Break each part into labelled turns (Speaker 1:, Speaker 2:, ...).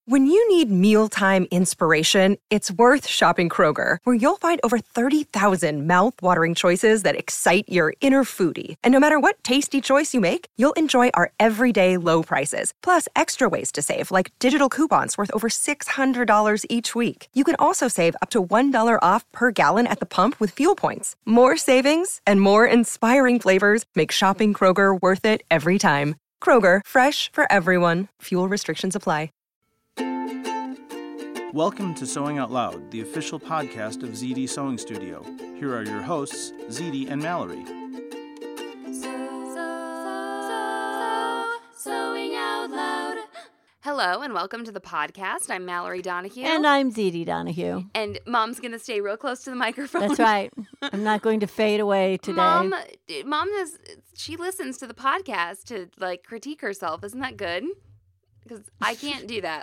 Speaker 1: When you need mealtime inspiration, it's worth shopping Kroger, where you'll find over 30,000 mouth-watering choices that excite your inner foodie. And no matter what tasty choice you make, you'll enjoy our everyday low prices, plus extra ways to save, like digital coupons worth over $600 each week. You can also save up to $1 off per gallon at the pump with fuel points. More savings and more inspiring flavors make shopping Kroger worth it every time. Kroger, fresh for everyone. Fuel restrictions apply.
Speaker 2: Welcome to Sewing Out Loud, the official podcast of ZD Sewing Studio. Here are your hosts, ZD and Mallory.
Speaker 3: Sewing Out Loud. Hello and welcome to the podcast. I'm Mallory Donahue.
Speaker 4: And I'm ZD Donahue.
Speaker 3: And Mom's going to stay real close to the microphone.
Speaker 4: That's right. I'm not going to fade away today.
Speaker 3: She listens to the podcast to critique herself. Isn't that good? Because I can't do that.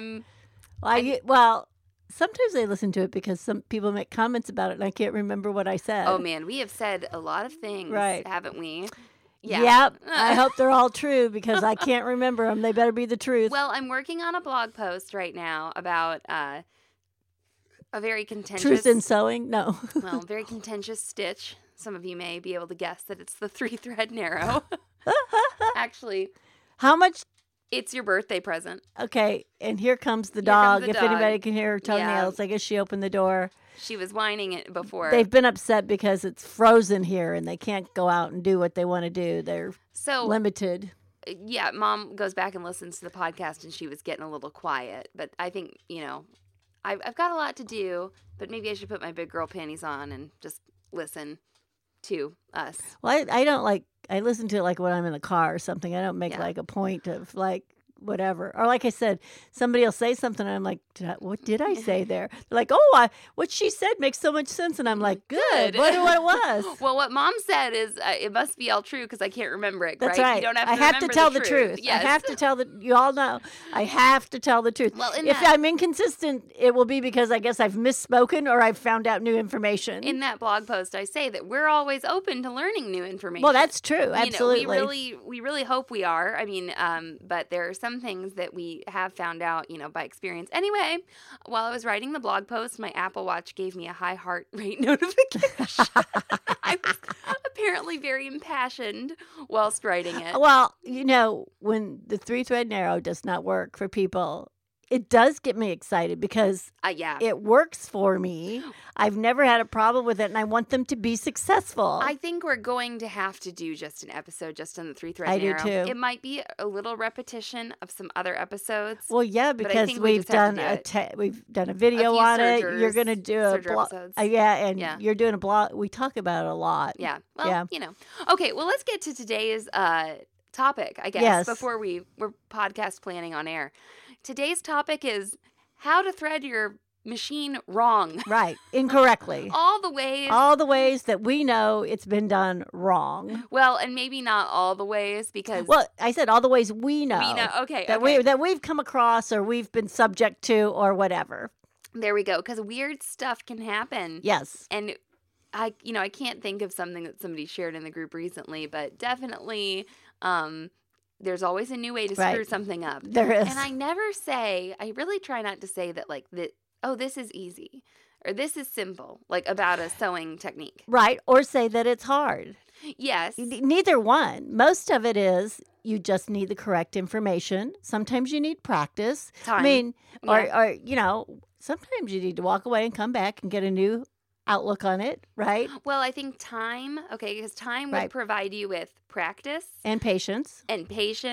Speaker 4: Well, sometimes I listen to it because some people make comments about it and I can't remember what I said.
Speaker 3: Oh, man. We have said a lot of things,
Speaker 4: right,
Speaker 3: haven't we? Yeah.
Speaker 4: Yep. I hope they're all true because I can't remember them. They better be the truth.
Speaker 3: Well, I'm working on a blog post right now about a very contentious...
Speaker 4: Truth in sewing? No.
Speaker 3: Well, very contentious stitch. Some of you may be able to guess that it's the 3-thread narrow. Actually...
Speaker 4: How much...
Speaker 3: It's your birthday present.
Speaker 4: Okay, and here comes the dog. If
Speaker 3: dog.
Speaker 4: anybody can hear her toenails, I guess she opened the door.
Speaker 3: She was whining it before.
Speaker 4: They've been upset because it's frozen here and they can't go out and do what they want to do. They're limited.
Speaker 3: Yeah, Mom goes back and listens to the podcast and she was getting a little quiet. But I think, I've got a lot to do, but maybe I should put my big girl panties on and just listen to us.
Speaker 4: Well, I listen to it when I'm in the car or something. I don't make a point of whatever. Or like I said, somebody will say something and I'm like, what did I say there? They're like, what she said makes so much sense. And I'm like, good. Wonder what it was.
Speaker 3: Well, what Mom said is it must be all true because I can't remember it.
Speaker 4: That's right.
Speaker 3: You don't have
Speaker 4: to I have to tell the truth.
Speaker 3: Yes.
Speaker 4: I have to tell you all know. I have to tell the truth.
Speaker 3: Well,
Speaker 4: if I'm inconsistent, it will be because I guess I've misspoken or I've found out new information.
Speaker 3: In that blog post, I say that we're always open to learning new information.
Speaker 4: Well, that's true. Absolutely.
Speaker 3: We really hope we are. I mean, but there are some things that we have found out, by experience. Anyway, while I was writing the blog post, my Apple Watch gave me a high heart rate notification. I was apparently very impassioned whilst writing it.
Speaker 4: Well, when the 3-thread narrow does not work for people, it does get me excited because it works for me. I've never had a problem with it, and I want them to be successful.
Speaker 3: I think we're going to have to do just an episode just on the 3-thread narrow.
Speaker 4: I do, too.
Speaker 3: It might be a little repetition of some other episodes.
Speaker 4: Well, yeah, because we've done a video on it. You're going to do a blog. You're doing a blog. We talk about it a lot.
Speaker 3: Yeah. Well, Okay, well, let's get to today's topic, I guess, before we're podcast planning on air. Today's topic is how to thread your machine wrong.
Speaker 4: Right. Incorrectly.
Speaker 3: All the ways
Speaker 4: that we know it's been done wrong.
Speaker 3: Well, and maybe not all the ways because...
Speaker 4: Well, I said all the ways we know.
Speaker 3: Okay.
Speaker 4: That we've come across or we've been subject to or whatever.
Speaker 3: There we go. Because weird stuff can happen.
Speaker 4: Yes.
Speaker 3: And I can't think of something that somebody shared in the group recently, but definitely... there's always a new way to screw something up.
Speaker 4: There is.
Speaker 3: And I really try not to say that this is easy or this is simple, about a sewing technique.
Speaker 4: Right. Or say that it's hard.
Speaker 3: Yes.
Speaker 4: Neither one. Most of it is you just need the correct information. Sometimes you need practice.
Speaker 3: Time.
Speaker 4: I mean, or sometimes you need to walk away and come back and get a new outlook on it, right?
Speaker 3: Well, I think time, because time would provide you with practice
Speaker 4: and patience
Speaker 3: and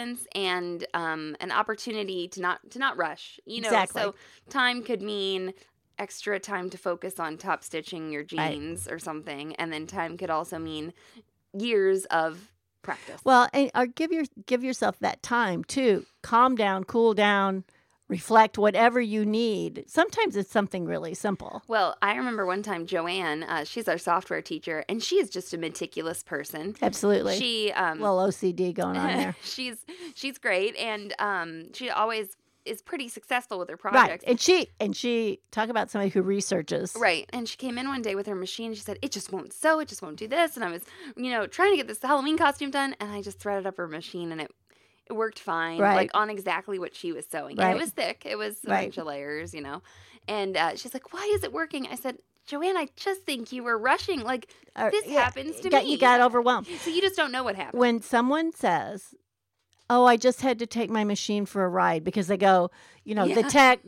Speaker 3: an opportunity to not rush.
Speaker 4: Exactly.
Speaker 3: So time could mean extra time to focus on top stitching your jeans or something, and then time could also mean years of practice.
Speaker 4: Well, or give yourself that time to calm down, cool down. Reflect whatever you need. Sometimes it's something really simple.
Speaker 3: Well, I remember one time Joanne, she's our software teacher, and she is just a meticulous person.
Speaker 4: Absolutely.
Speaker 3: She
Speaker 4: little OCD going on there.
Speaker 3: she's great, and she always is pretty successful with her projects.
Speaker 4: Right. And she talk about somebody who researches.
Speaker 3: Right. And she came in one day with her machine. She said, it just won't sew. It just won't do this. And I was, trying to get this Halloween costume done, and I just threaded up her machine, and it It worked fine,
Speaker 4: Right.
Speaker 3: like on exactly what she was sewing. And
Speaker 4: Right.
Speaker 3: it was thick. It was a
Speaker 4: Right.
Speaker 3: bunch of layers, And she's like, why is it working? I said, Joanne, I just think you were rushing. Like, this happens to me.
Speaker 4: You got overwhelmed.
Speaker 3: So you just don't know what happened.
Speaker 4: When someone says, "Oh, I just had to take my machine for a ride," because they go, the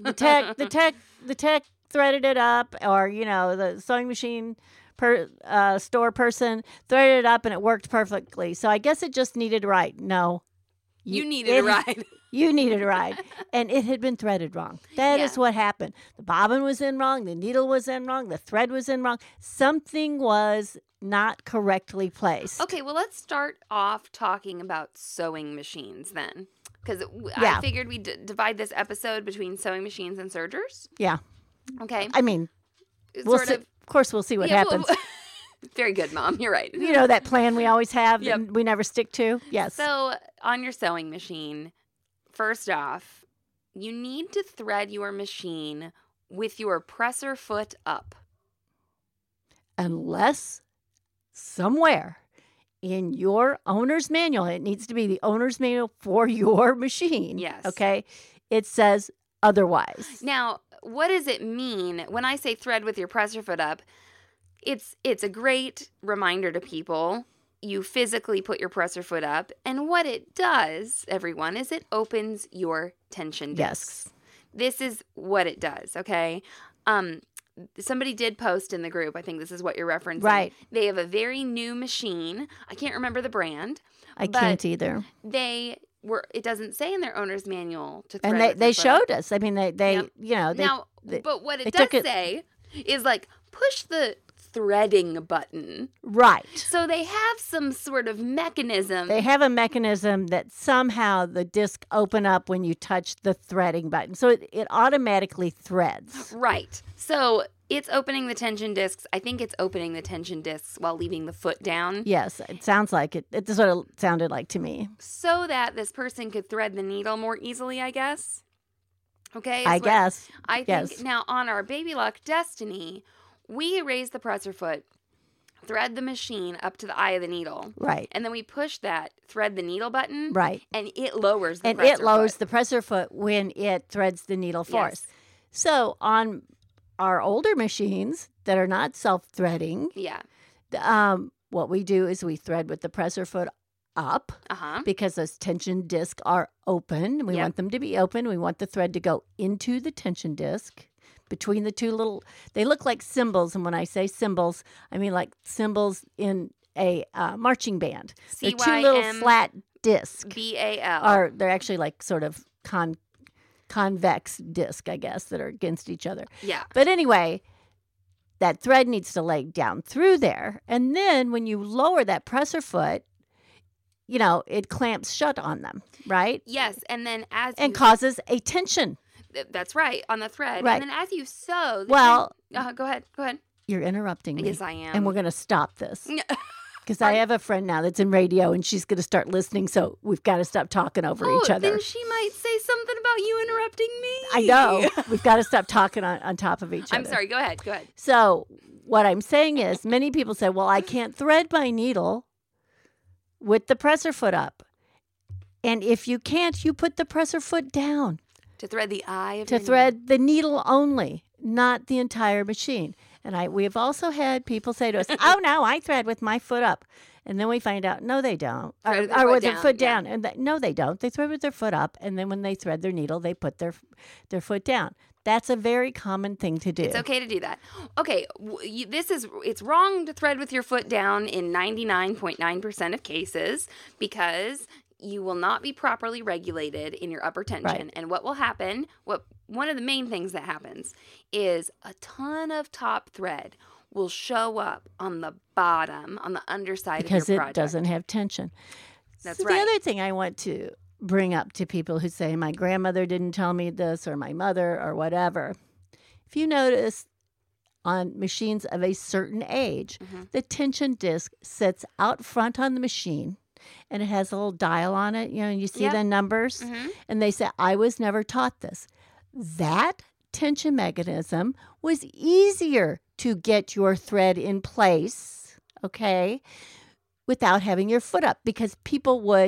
Speaker 4: tech threaded it up, or the sewing machine store person threaded it up and it worked perfectly. So I guess it just needed a ride. No,
Speaker 3: you needed a ride.
Speaker 4: You needed a ride, and it had been threaded wrong. That is what happened. The bobbin was in wrong. The needle was in wrong. The thread was in wrong. Something was not correctly placed.
Speaker 3: Okay, well, let's start off talking about sewing machines then. Because I figured we'd divide this episode between sewing machines and sergers.
Speaker 4: Yeah.
Speaker 3: Okay.
Speaker 4: I mean, of course, we'll see what happens.
Speaker 3: Very good, Mom. You're right.
Speaker 4: That plan we always have and we never stick to? Yes.
Speaker 3: So on your sewing machine, first off, you need to thread your machine with your presser foot up.
Speaker 4: Unless somewhere in your owner's manual, it needs to be the owner's manual for your machine.
Speaker 3: Yes.
Speaker 4: Okay. It says otherwise.
Speaker 3: Now, what does it mean when I say thread with your presser foot up? It's a great reminder to people. You physically put your presser foot up, and what it does, everyone, is it opens your tension discs.
Speaker 4: Yes.
Speaker 3: This is what it does, okay? Somebody did post in the group, I think this is what you're referencing.
Speaker 4: Right.
Speaker 3: They have a very new machine. I can't remember the brand.
Speaker 4: I can't either.
Speaker 3: It doesn't say in their owner's manual to thread.
Speaker 4: And they showed us. I mean,
Speaker 3: but what it does say is like push the threading button.
Speaker 4: Right.
Speaker 3: So they have some sort of mechanism.
Speaker 4: They have a mechanism that somehow the disc open up when you touch the threading button. So it automatically threads.
Speaker 3: Right. So it's opening the tension discs. I think it's opening the tension discs while leaving the foot down.
Speaker 4: Yes, it sounds like it. It's what it sounded like to me.
Speaker 3: So that this person could thread the needle more easily, I guess. Okay?
Speaker 4: I guess.
Speaker 3: I think now on our Baby Lock Destiny, we raise the presser foot, thread the machine up to the eye of the needle.
Speaker 4: Right.
Speaker 3: And then we push that thread the needle button.
Speaker 4: Right.
Speaker 3: And it lowers the
Speaker 4: presser foot. And it lowers the presser foot when it threads the needle for us. So on our older machines that are not self-threading, what we do is we thread with the presser foot up because those tension discs are open. We want them to be open. We want the thread to go into the tension disc. Between the two little, they look like cymbals. And when I say cymbals, I mean like cymbals in a marching band. They're two little flat discs.
Speaker 3: BAL.
Speaker 4: They're actually like sort of convex disc, I guess, that are against each other.
Speaker 3: Yeah.
Speaker 4: But anyway, that thread needs to lay down through there. And then when you lower that presser foot, it clamps shut on them, right?
Speaker 3: Yes. And then
Speaker 4: causes a tension.
Speaker 3: That's right, on the thread.
Speaker 4: Right.
Speaker 3: And then as you sew...
Speaker 4: go ahead. You're interrupting me.
Speaker 3: Yes, I am.
Speaker 4: And we're going to stop this. Because I have a friend now that's in radio, and she's going to start listening, so we've got to stop talking over each other.
Speaker 3: Then she might say something about you interrupting me.
Speaker 4: I know. We've got to stop talking on top of each other.
Speaker 3: I'm sorry. Go ahead.
Speaker 4: So what I'm saying is many people say, well, I can't thread my needle with the presser foot up. And if you can't, you put the presser foot down.
Speaker 3: To thread the eye of
Speaker 4: To thread the needle only, not the entire machine. And we have also had people say to us, oh, no, I thread with my foot up. And then we find out, no, they don't. Or with their foot down. And no, they don't. They thread with their foot up. And then when they thread their needle, they put their foot down. That's a very common thing to do.
Speaker 3: It's okay to do that. Okay, it's wrong to thread with your foot down in 99.9% of cases because you will not be properly regulated in your upper tension.
Speaker 4: Right.
Speaker 3: And what will happen, one of the main things that happens is a ton of top thread will show up on the bottom, on the underside of your project.
Speaker 4: Because it doesn't have tension.
Speaker 3: That's right.
Speaker 4: The other thing I want to bring up to people who say, my grandmother didn't tell me this, or my mother, or whatever. If you notice on machines of a certain age, the tension disc sits out front on the machine, and it has a little dial on it, and you see the numbers, and they say, I was never taught this. That tension mechanism was easier to get your thread in place, okay, without having your foot up, because people would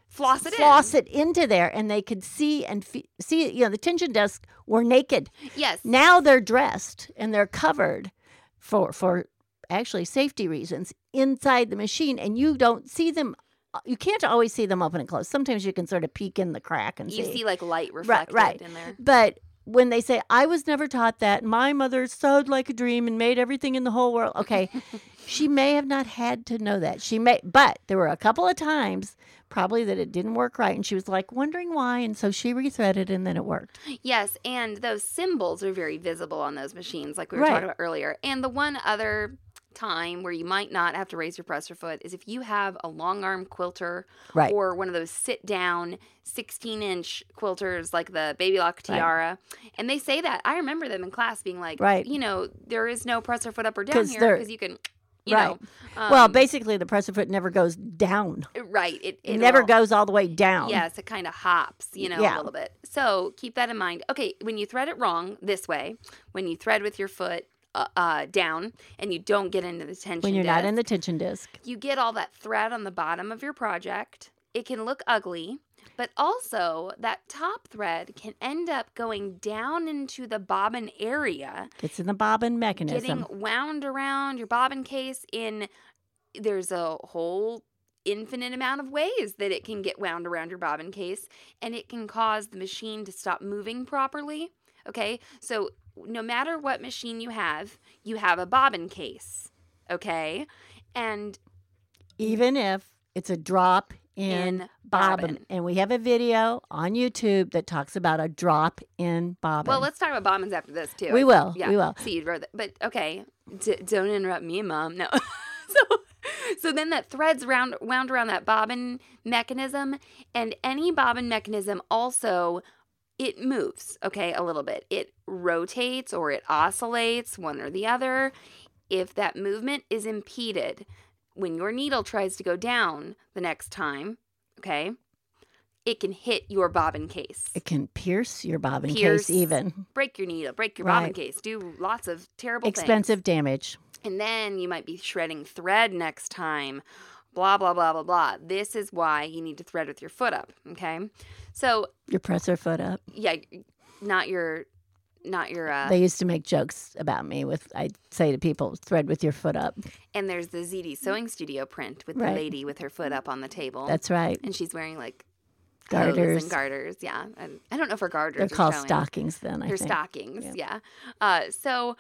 Speaker 3: floss it
Speaker 4: into there, and they could see and see. You know, the tension discs were naked.
Speaker 3: Yes.
Speaker 4: Now they're dressed and they're covered for actually safety reasons inside the machine, and you don't see them. You can't always see them open and close. Sometimes you can sort of peek in the crack and
Speaker 3: You
Speaker 4: see
Speaker 3: like light reflected
Speaker 4: right.
Speaker 3: in there.
Speaker 4: But when they say, I was never taught that, my mother sewed like a dream and made everything in the whole world. Okay, she may have not had to know that. But there were a couple of times probably that it didn't work right. And she was like wondering why. And so she rethreaded and then it worked.
Speaker 3: Yes. And those symbols are very visible on those machines like we were talking about earlier. And the one other time where you might not have to raise your presser foot is if you have a long arm quilter or one of those sit down 16-inch quilters like the Baby Lock Tiara. And they say that. I remember them in class being like, you know, there is no presser foot up or down here because you can... You know,
Speaker 4: well, basically, the presser foot never goes down.
Speaker 3: Right.
Speaker 4: It never goes all the way down.
Speaker 3: Yes, it kind of hops, you know, a little bit. So keep that in mind. Okay, when you thread it wrong this way, when you thread with your foot down and you don't get into the tension
Speaker 4: when you're
Speaker 3: disc,
Speaker 4: not in the tension disc,
Speaker 3: you get all that thread on the bottom of your project. It can look ugly. But also, that top thread can end up going down into the bobbin area.
Speaker 4: It's in the bobbin mechanism.
Speaker 3: Getting wound around your bobbin case there's a whole infinite amount of ways that it can get wound around your bobbin case. And it can cause the machine to stop moving properly. Okay? So, no matter what machine you have a bobbin case. Okay? And
Speaker 4: even if it's a drop in bobbin. And we have a video on YouTube that talks about a drop in bobbin.
Speaker 3: Well, let's talk about bobbins after this, too.
Speaker 4: We will.
Speaker 3: Yeah.
Speaker 4: We will.
Speaker 3: See, you'd rather, but okay, don't interrupt me, Mom. No. So then that thread's wound around that bobbin mechanism, and any bobbin mechanism also, it moves, okay, a little bit. It rotates or it oscillates, one or the other. If that movement is impeded, when your needle tries to go down the next time, okay, it can hit your bobbin case.
Speaker 4: It can pierce your bobbin case even.
Speaker 3: Break your needle, break your bobbin case, do lots of terrible
Speaker 4: expensive damage.
Speaker 3: And then you might be shredding thread next time, blah, blah, blah, blah, blah. This is why you need to thread with your foot up, okay? So
Speaker 4: your presser foot up.
Speaker 3: Yeah, not your
Speaker 4: They used to make jokes about me I'd say to people, thread with your foot up.
Speaker 3: And there's the ZD Sewing Studio print with the lady with her foot up on the table.
Speaker 4: That's right.
Speaker 3: And she's wearing like
Speaker 4: garters
Speaker 3: and garters, yeah. And I don't know if her garters
Speaker 4: They're called
Speaker 3: showing.
Speaker 4: Stockings then, I
Speaker 3: They're
Speaker 4: think.
Speaker 3: Stockings, yeah. So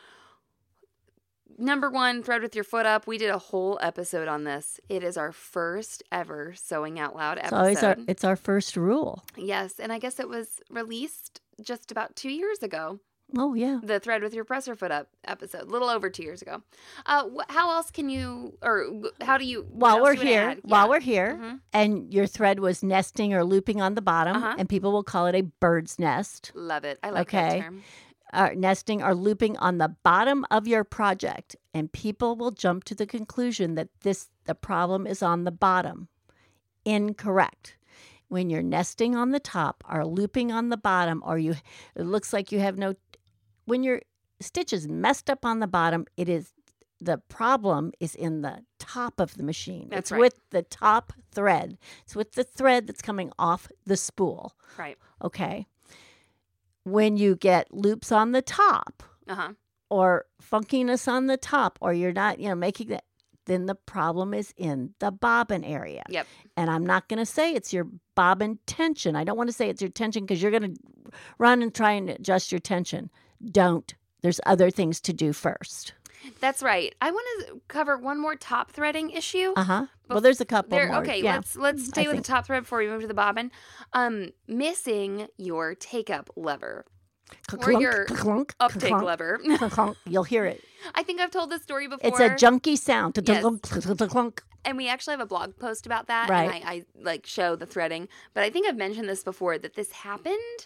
Speaker 3: number one, thread with your foot up. We did a whole episode on this. It is our first ever Sewing Out Loud episode.
Speaker 4: It's our first rule.
Speaker 3: Yes, and I guess it was released just about 2 years ago.
Speaker 4: Oh, yeah.
Speaker 3: The thread with your presser foot up episode, a little over 2 years ago. How else can you, or how do you?
Speaker 4: While we're here, and your thread was nesting or looping on the bottom, and people will call it a bird's nest.
Speaker 3: Love it. I like that term.
Speaker 4: Nesting or looping on the bottom of your project, and people will jump to the conclusion that the problem is on the bottom. Incorrect. When you're nesting on the top or looping on the bottom, or it looks like you have when your stitch is messed up on the bottom, the problem is in the top of the machine.
Speaker 3: It's
Speaker 4: with the top thread. It's with the thread that's coming off the spool.
Speaker 3: Right.
Speaker 4: Okay. When you get loops on the top, or funkiness on the top, or you're not, making that, then the problem is in the bobbin area.
Speaker 3: Yep.
Speaker 4: And I'm not going to say it's your bobbin tension. I don't want to say it's your tension because you're going to run and try and adjust your tension. Don't. There's other things to do first.
Speaker 3: That's right. I want to cover one more top threading issue.
Speaker 4: Well, there's a couple more.
Speaker 3: Okay,
Speaker 4: yeah.
Speaker 3: let's stay with the top thread before we move to the bobbin. Missing your take-up lever. Or your uptake lever.
Speaker 4: You'll hear it.
Speaker 3: I think I've told this story before.
Speaker 4: It's a junky sound.
Speaker 3: Yes. And we actually have a blog post about that.
Speaker 4: Right.
Speaker 3: And I show the threading. But I think I've mentioned this before, that this happened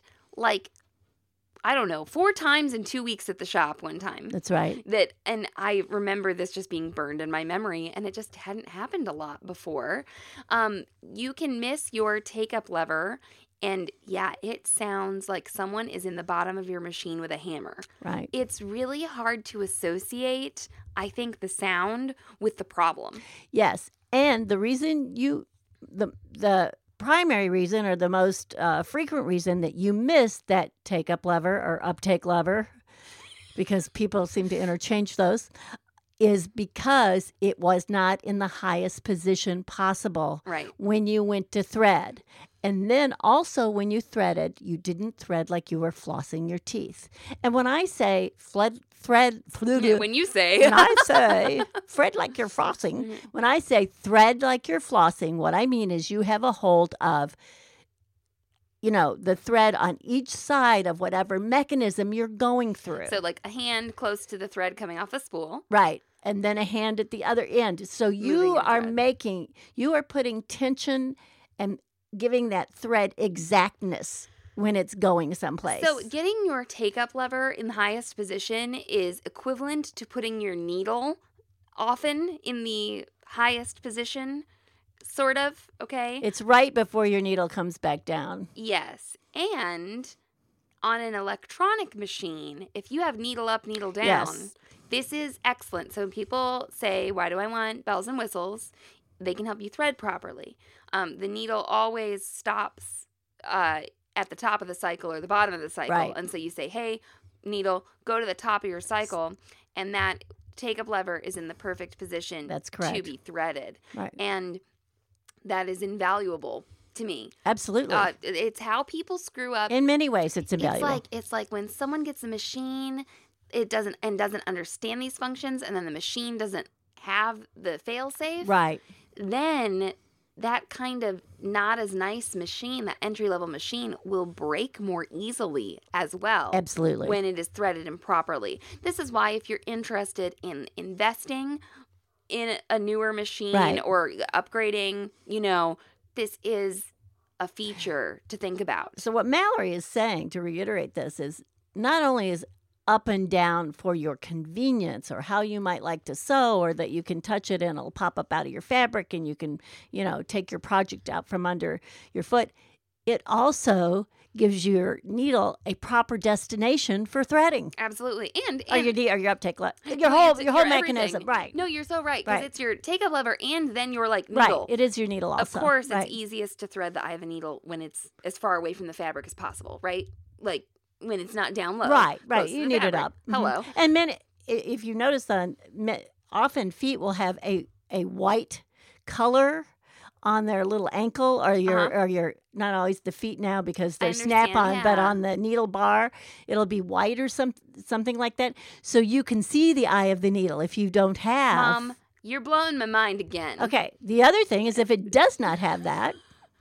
Speaker 3: I don't know, 4 times in 2 weeks at the shop one time.
Speaker 4: That's right.
Speaker 3: And I remember this just being burned in my memory, and it just hadn't happened a lot before. You can miss your take-up lever, and yeah, it sounds like someone is in the bottom of your machine with a hammer.
Speaker 4: Right.
Speaker 3: It's really hard to associate, I think, the sound with the problem.
Speaker 4: Yes. And the reason the primary reason or the most frequent reason that you miss that take-up lever or uptake lever, because people seem to interchange those, is because it was not in the highest position possible when you went to thread. And then also when you threaded, you didn't thread like you were flossing your teeth. And when I say thread like you're flossing, when I say thread like you're flossing, what I mean is you have a hold of, the thread on each side of whatever mechanism you're going through.
Speaker 3: So like a hand close to the thread coming off the spool.
Speaker 4: Right. And then a hand at the other end. So you are putting tension and giving that thread exactness when it's going someplace.
Speaker 3: So getting your take-up lever in the highest position is equivalent to putting your needle often in the highest position, sort of, okay?
Speaker 4: It's right before your needle comes back down.
Speaker 3: Yes. And on an electronic machine, if you have needle up, needle down, this is excellent. So when people say, why do I want bells and whistles? They can help you thread properly. The needle always stops at the top of the cycle or the bottom of the cycle.
Speaker 4: Right.
Speaker 3: And so you say, hey, needle, go to the top of your cycle. And that take-up lever is in the perfect position
Speaker 4: That's correct.
Speaker 3: to be threaded.
Speaker 4: Right.
Speaker 3: And that is invaluable to me.
Speaker 4: Absolutely.
Speaker 3: It's how people screw up.
Speaker 4: In many ways, it's invaluable.
Speaker 3: It's like when someone gets a machine, doesn't understand these functions, and then the machine doesn't have the fail-safe.
Speaker 4: Right.
Speaker 3: Then that kind of not as nice machine, that entry-level machine, will break more easily as well.
Speaker 4: Absolutely.
Speaker 3: When it is threaded improperly. This is why if you're interested in investing in a newer machine or upgrading, this is a feature to think about.
Speaker 4: So what Mallory is saying, to reiterate this, is not only is up and down for your convenience or how you might like to sew, or that you can touch it and it'll pop up out of your fabric and you can, take your project out from under your foot. It also gives your needle a proper destination for threading.
Speaker 3: Absolutely. And
Speaker 4: or your uptake lever. Your whole mechanism. Right.
Speaker 3: No, you're so right. Because it's your take-up lever and then your needle.
Speaker 4: Right. It is your needle also.
Speaker 3: Of course, it's easiest to thread the eye of a needle when it's as far away from the fabric as possible, right? Like when it's not down low.
Speaker 4: Right. You need it up.
Speaker 3: Hello.
Speaker 4: And if you notice, often feet will have a white color on their little ankle or your not always the feet now because they're snap-on, but on the needle bar, it'll be white or something like that. So you can see the eye of the needle if you don't have.
Speaker 3: Mom, you're blowing my mind again.
Speaker 4: Okay. The other thing is if it does not have that,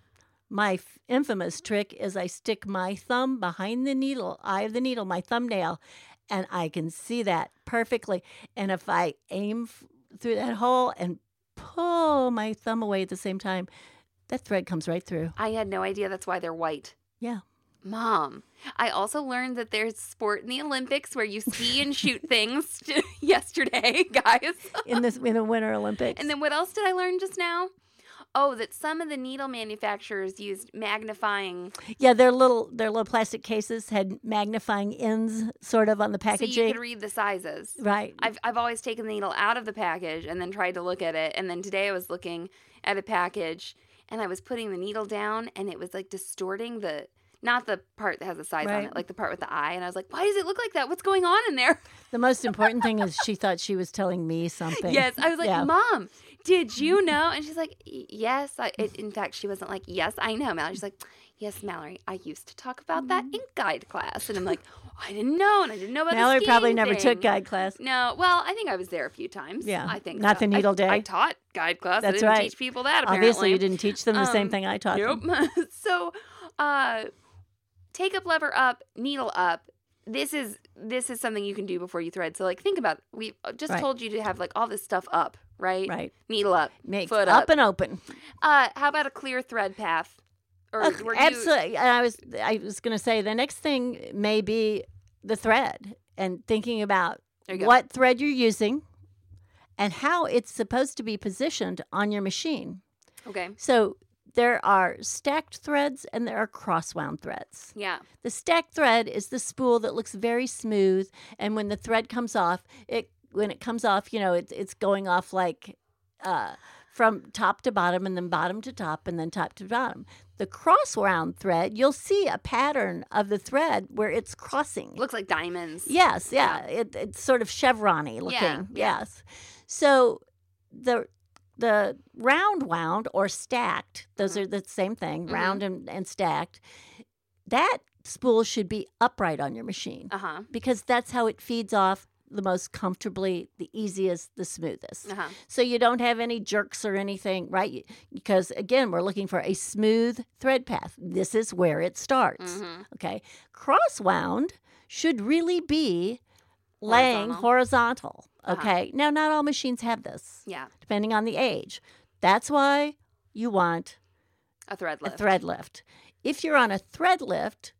Speaker 4: my infamous trick is I stick my thumb behind the eye of the needle, my thumbnail, and I can see that perfectly. And if I aim through that hole and pull my thumb away at the same time, that thread comes right through.
Speaker 3: I had no idea that's why they're white.
Speaker 4: Yeah.
Speaker 3: Mom, I also learned that there's sport in the Olympics where you ski and shoot things yesterday, guys.
Speaker 4: in the Winter Olympics.
Speaker 3: And then what else did I learn just now? Oh, that some of the needle manufacturers used magnifying.
Speaker 4: Yeah, their little plastic cases had magnifying ends sort of on the packaging.
Speaker 3: So you could read the sizes.
Speaker 4: Right.
Speaker 3: I've always taken the needle out of the package and then tried to look at it. And then today I was looking at a package and I was putting the needle down and it was like distorting not the part that has the size on it, like the part with the eye. And I was like, why does it look like that? What's going on in there?
Speaker 4: The most important thing is she thought she was telling me something.
Speaker 3: Yes. I was like, Mom, did you know? And she's like, yes. In fact, she wasn't like, yes, I know, Mallory. She's like, yes, Mallory, I used to talk about that in guide class. And I'm like, I didn't know. And I didn't know about
Speaker 4: Mallory
Speaker 3: the
Speaker 4: probably
Speaker 3: skiing
Speaker 4: never
Speaker 3: thing.
Speaker 4: took guide class.
Speaker 3: No. Well, I think I was there a few times.
Speaker 4: Yeah.
Speaker 3: I think
Speaker 4: Not
Speaker 3: so.
Speaker 4: the needle day.
Speaker 3: I taught guide class.
Speaker 4: That's
Speaker 3: I didn't
Speaker 4: right.
Speaker 3: teach people that, apparently.
Speaker 4: Obviously, you didn't teach them the same thing I taught them.
Speaker 3: Nope. So, take-up lever up, needle up. This is something you can do before you thread. So, think about it. We just told you to have, all this stuff up, right?
Speaker 4: Right.
Speaker 3: Needle up, foot
Speaker 4: up and open.
Speaker 3: How about a clear thread path? Or
Speaker 4: absolutely. And I was going to say the next thing may be the thread and thinking about what thread you're using and how it's supposed to be positioned on your machine.
Speaker 3: Okay.
Speaker 4: So there are stacked threads and there are cross-wound threads.
Speaker 3: Yeah.
Speaker 4: The stacked thread is the spool that looks very smooth, and when the thread comes off, when it comes off, it's going off from top to bottom and then bottom to top and then top to bottom. The cross wound thread, you'll see a pattern of the thread where it's crossing.
Speaker 3: Looks like diamonds.
Speaker 4: Yes, yeah. It's sort of chevron-y looking.
Speaker 3: Yeah.
Speaker 4: Yes. So the round wound or stacked, those are the same thing, round and stacked. That spool should be upright on your machine because that's how it feeds off the most comfortably, the easiest, the smoothest. So you don't have any jerks or anything, right? Because, again, we're looking for a smooth thread path. This is where it starts, okay? Cross wound should really be laying horizontal, okay? Now, not all machines have this, depending on the age. That's why you want
Speaker 3: a thread lift. If you're on a thread lift,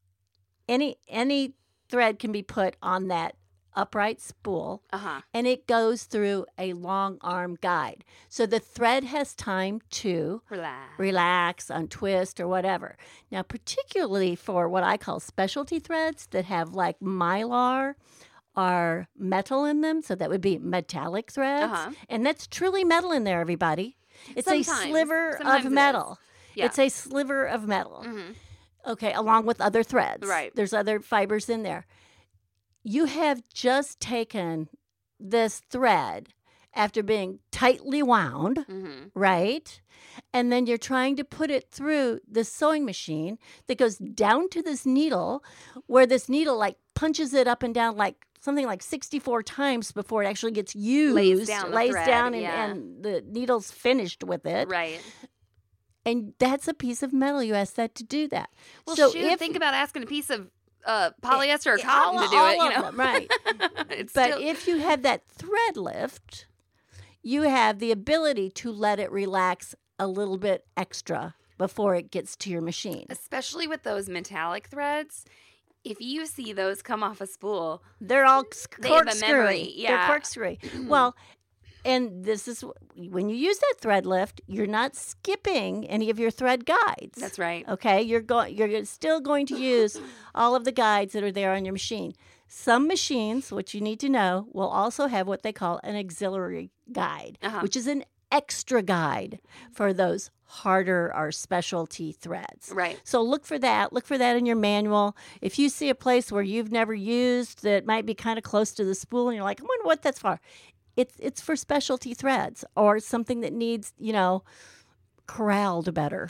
Speaker 3: any thread can be put on that upright spool, and it goes through a long arm guide. So the thread has time to relax, untwist, or whatever. Now, particularly for what I call specialty threads that have like mylar or metal in them, so that would be metallic threads, and that's truly metal in there, everybody. It's a sliver of metal. It's a sliver of metal. Okay, along with other threads. Right.
Speaker 4: There's other fibers in there. You have just taken this thread after being tightly wound, right? And then you're trying to put it through the sewing machine that goes down to this needle, where this needle like punches it up and down like something like 64 times before it actually gets used.
Speaker 3: Lays down
Speaker 4: and the needle's finished with it.
Speaker 3: Right.
Speaker 4: And that's a piece of metal. You ask that to do that.
Speaker 3: Well, so think about asking a piece of polyester or cotton to do it, you know.
Speaker 4: Them, right. But if you have that thread lift, you have the ability to let it relax a little bit extra before it gets to your machine.
Speaker 3: Especially with those metallic threads. If you see those come off a spool,
Speaker 4: they're all
Speaker 3: they have a memory.
Speaker 4: They're corkscrewy. Well, and this is when you use that thread lift, you're not skipping any of your thread guides.
Speaker 3: That's right.
Speaker 4: Okay, you're still going to use all of the guides that are there on your machine. Some machines, which you need to know, will also have what they call an auxiliary guide, which is an extra guide for those harder or specialty threads.
Speaker 3: Right.
Speaker 4: So look for that. Look for that in your manual. If you see a place where you've never used that might be kind of close to the spool and you're like, I wonder what that's for. It's for specialty threads or something that needs, corralled better.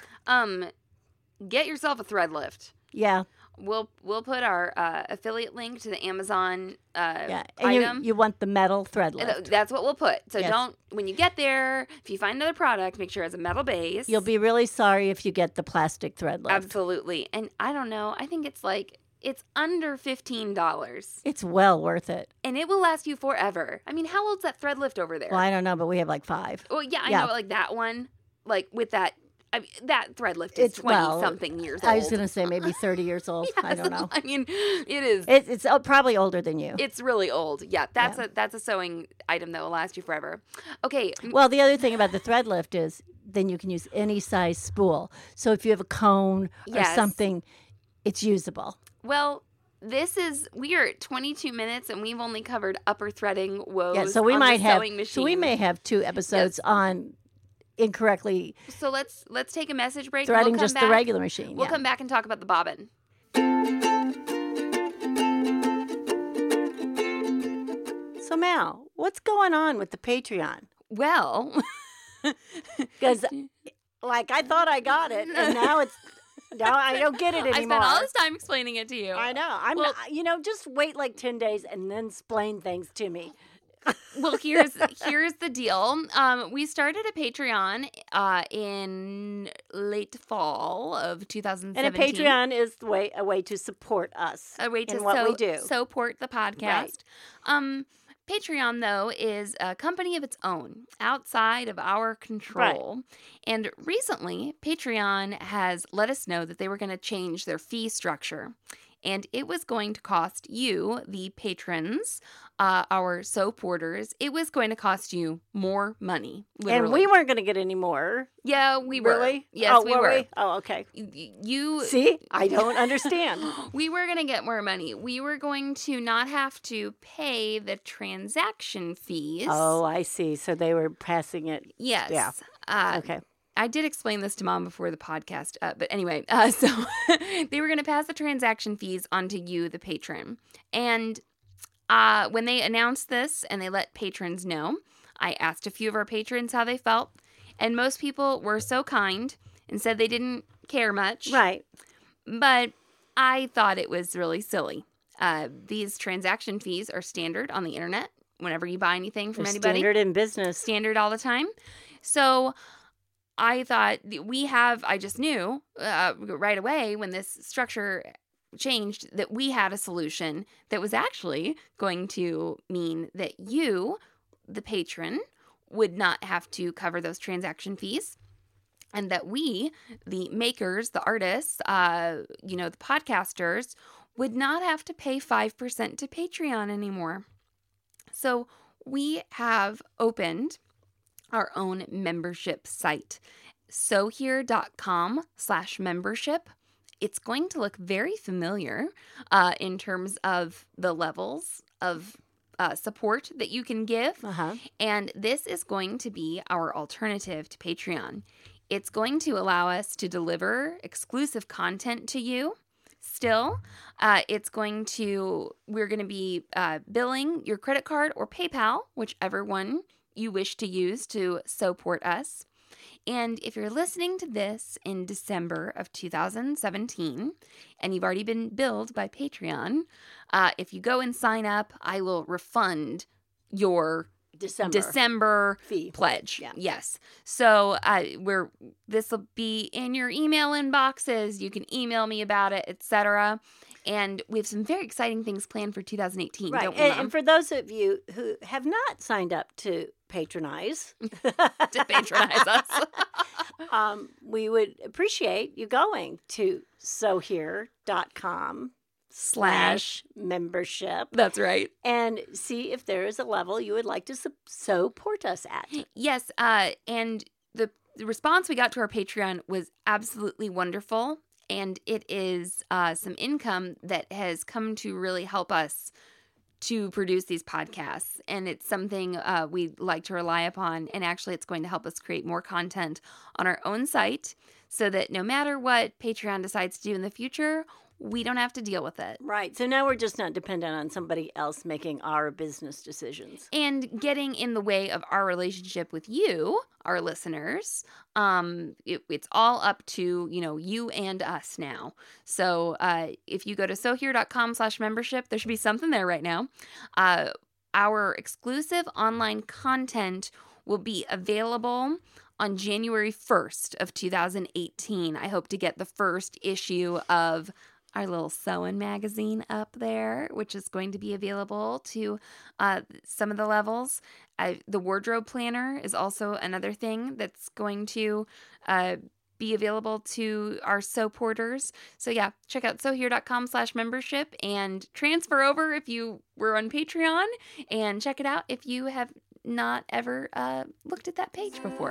Speaker 3: Get yourself a thread lift.
Speaker 4: Yeah.
Speaker 3: We'll put our affiliate link to the Amazon
Speaker 4: and
Speaker 3: item.
Speaker 4: You want the metal thread lift.
Speaker 3: That's what we'll put. So when you get there, if you find another product, make sure it has a metal base.
Speaker 4: You'll be really sorry if you get the plastic thread lift.
Speaker 3: Absolutely. And I don't know. I think it's under $15.
Speaker 4: It's well worth it.
Speaker 3: And it will last you forever. I mean, how old's that thread lift over there?
Speaker 4: Well, I don't know, but we have like 5.
Speaker 3: Well, yeah, I know, like that one, like with that. I mean, that thread lift is 20-something years old.
Speaker 4: I was going to say maybe 30 years old.
Speaker 3: Yes,
Speaker 4: I don't know.
Speaker 3: I mean, it is.
Speaker 4: It's probably older than you.
Speaker 3: It's really old. Yeah, that's a sewing item that will last you forever. Okay.
Speaker 4: Well, the other thing about the thread lift is then you can use any size spool. So if you have a cone or something, it's usable.
Speaker 3: Well, we are at 22 minutes and we've only covered upper threading woes.
Speaker 4: Yeah, so we
Speaker 3: on
Speaker 4: might
Speaker 3: the
Speaker 4: have
Speaker 3: sewing machine.
Speaker 4: So we may have 2 episodes on incorrectly.
Speaker 3: So let's take a message break.
Speaker 4: Threading
Speaker 3: and we'll
Speaker 4: just
Speaker 3: come back.
Speaker 4: the regular machine.
Speaker 3: We'll come back and talk about the bobbin.
Speaker 4: So Mal, what's going on with the Patreon?
Speaker 3: Well,
Speaker 4: because I thought I got it, and now I don't get it anymore.
Speaker 3: I spent all this time explaining it to you.
Speaker 4: I know. Just wait like 10 days and then explain things to me.
Speaker 3: Well, here's the deal. We started a Patreon in late fall of 2017.
Speaker 4: And a Patreon is a way to support us.
Speaker 3: A way to
Speaker 4: what we do.
Speaker 3: Support the podcast.
Speaker 4: Right.
Speaker 3: Patreon, though, is a company of its own, outside of our control.
Speaker 4: Right.
Speaker 3: And recently, Patreon has let us know that they were going to change their fee structure. And it was going to cost you, the patrons, our supporters, it was going to cost you more money. Literally.
Speaker 4: And we weren't going to get any more.
Speaker 3: Yeah, we were.
Speaker 4: Really?
Speaker 3: Yes, we were.
Speaker 4: Oh, okay.
Speaker 3: You
Speaker 4: see? I don't understand.
Speaker 3: We were going to get more money. We were going to not have to pay the transaction fees.
Speaker 4: Oh, I see. So they were passing it.
Speaker 3: Yes.
Speaker 4: Yeah. Okay.
Speaker 3: I did explain this to Mom before the podcast, but anyway, so they were going to pass the transaction fees onto you, the patron. And when they announced this and they let patrons know, I asked a few of our patrons how they felt, and most people were so kind and said they didn't care much.
Speaker 4: Right.
Speaker 3: But I thought it was really silly. These transaction fees are standard on the internet whenever you buy anything from anybody.
Speaker 4: Standard in business.
Speaker 3: Standard all the time. So I thought I just knew right away when this structure changed that we had a solution that was actually going to mean that you, the patron, would not have to cover those transaction fees, and that we, the makers, the artists, the podcasters, would not have to pay 5% to Patreon anymore. So we have opened our own membership site, SoHere.com/membership. It's going to look very familiar in terms of the levels of support that you can give. And this is going to be our alternative to Patreon. It's going to allow us to deliver exclusive content to you. Still, we're going to be billing your credit card or PayPal, whichever one you wish to use to support us. And if you're listening to this in December of 2017 and you've already been billed by Patreon, if you go and sign up, I will refund your December
Speaker 4: fee
Speaker 3: pledge.
Speaker 4: Yeah.
Speaker 3: Yes. So this will be in your email inboxes. You can email me about it, etc. And we have some very exciting things planned for 2018.
Speaker 4: Right.
Speaker 3: Don't we, Mom?
Speaker 4: And for those of you who have not signed up to patronize,
Speaker 3: us,
Speaker 4: we would appreciate you going to SoHere.com/membership.
Speaker 3: That's right.
Speaker 4: And see if there is a level you would like to support us at.
Speaker 3: Yes. And the response we got to our Patreon was absolutely wonderful. And it is some income that has come to really help us to produce these podcasts. And it's something we like to rely upon. And actually, it's going to help us create more content on our own site so that no matter what Patreon decides to do in the future, we don't have to deal with it.
Speaker 4: Right. So now we're just not dependent on somebody else making our business decisions.
Speaker 3: And getting in the way of our relationship with you, our listeners. It's all up to, you and us now. So if you go to SoHere.com/membership, there should be something there right now. Our exclusive online content will be available on January 1st of 2018. I hope to get the first issue of our little sewing magazine up there, which is going to be available to some of the levels. The wardrobe planner is also another thing that's going to be available to our supporters. So yeah, check out SoHere.com/membership and transfer over if you were on Patreon, and check it out if you have not ever looked at that page before.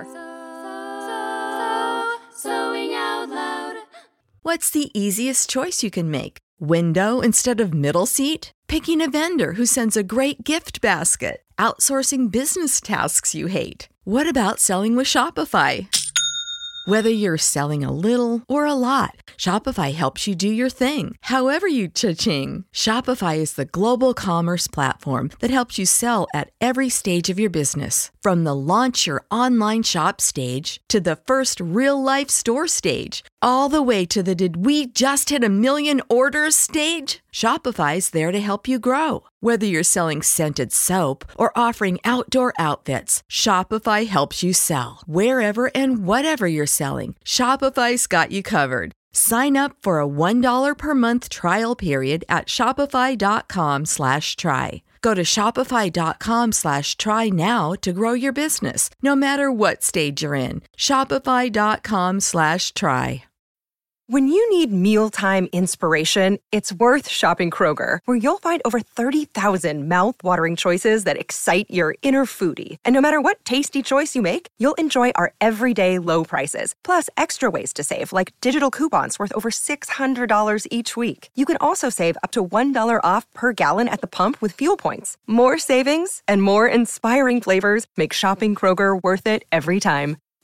Speaker 5: Sewing out loud.
Speaker 6: What's the easiest choice you can make? Window instead of middle seat? Picking a vendor who sends a great gift basket? Outsourcing business tasks you hate? What about selling with Shopify? Whether you're selling a little or a lot, Shopify helps you do your thing, however you cha-ching. Shopify is the global commerce platform that helps you sell at every stage of your business. From the launch your online shop stage to the first real-life store stage, all the way to the did we just hit 1 million orders stage. Shopify's there to help you grow. Whether you're selling scented soap or offering outdoor outfits, Shopify helps you sell. Wherever and whatever you're selling, Shopify's got you covered. Sign up for a $1 per month trial period at shopify.com/try. Go to shopify.com/try now to grow your business, no matter what stage you're in. Shopify.com/try.
Speaker 1: When you need mealtime inspiration, it's worth shopping Kroger, where you'll find over 30,000 mouth-watering choices that excite your inner foodie. And no matter what tasty choice you make, you'll enjoy our everyday low prices, plus extra ways to save, like digital coupons worth over $600 each week. You can also save up to $1 off per gallon at the pump with fuel points. More savings and more inspiring flavors make shopping Kroger worth it every time.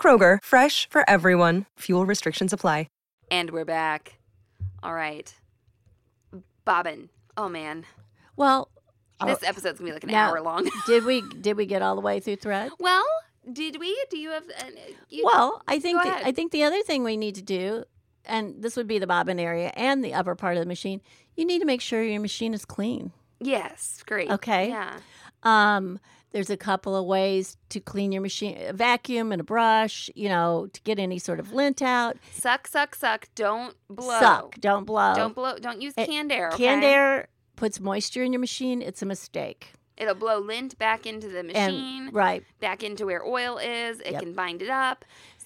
Speaker 1: Kroger, fresh for everyone. Fuel restrictions apply.
Speaker 3: And we're back. All right. Bobbin. Oh, man.
Speaker 4: Well,
Speaker 3: This episode's going to be like an
Speaker 4: now,
Speaker 3: hour long.
Speaker 4: did we get all the way through thread?
Speaker 3: Well, did we? Do you have...
Speaker 4: Well, I
Speaker 3: Go ahead.
Speaker 4: think the other thing we need to do, and this would be the bobbin area and the upper part of the machine, you need to make sure your machine is clean.
Speaker 3: Yes. Great.
Speaker 4: Okay.
Speaker 3: Yeah.
Speaker 4: There's a couple of ways to clean your machine: a vacuum and a brush, to get any sort of lint out.
Speaker 3: Suck, suck, suck. Don't blow.
Speaker 4: Suck, don't blow.
Speaker 3: Don't blow. Don't use canned air, okay?
Speaker 4: Canned air puts moisture in your machine. It's a mistake.
Speaker 3: It'll blow lint back into the machine.
Speaker 4: Right.
Speaker 3: Back into where oil is. It can bind it up.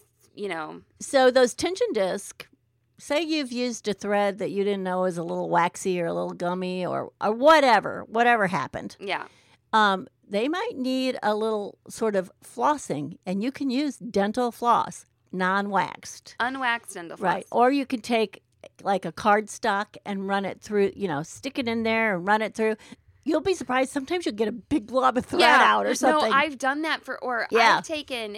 Speaker 4: So those tension discs, say you've used a thread that you didn't know was a little waxy or a little gummy or whatever happened.
Speaker 3: Yeah.
Speaker 4: They might need a little sort of flossing, and you can use dental floss, non-waxed.
Speaker 3: Unwaxed dental floss.
Speaker 4: Right. Or you could take like a cardstock and run it through, stick it in there and run it through. You'll be surprised. Sometimes you'll get a big glob of thread out or something.
Speaker 3: No, I've done that I've taken,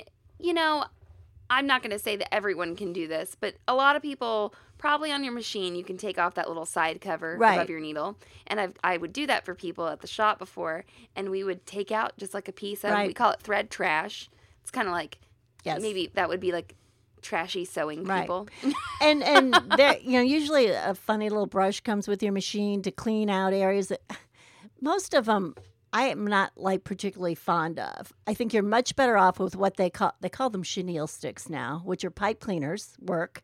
Speaker 3: I'm not going to say that everyone can do this, but a lot of people, probably on your machine, you can take off that little side cover above your needle. And I would do that for people at the shop before, and we would take out just like a piece of, we call it thread trash. It's kind of like, maybe that would be like trashy sewing people.
Speaker 4: and there, usually a funny little brush comes with your machine to clean out areas that most of them I am not particularly fond of. I think you're much better off with what they call them chenille sticks now, which are pipe cleaners work,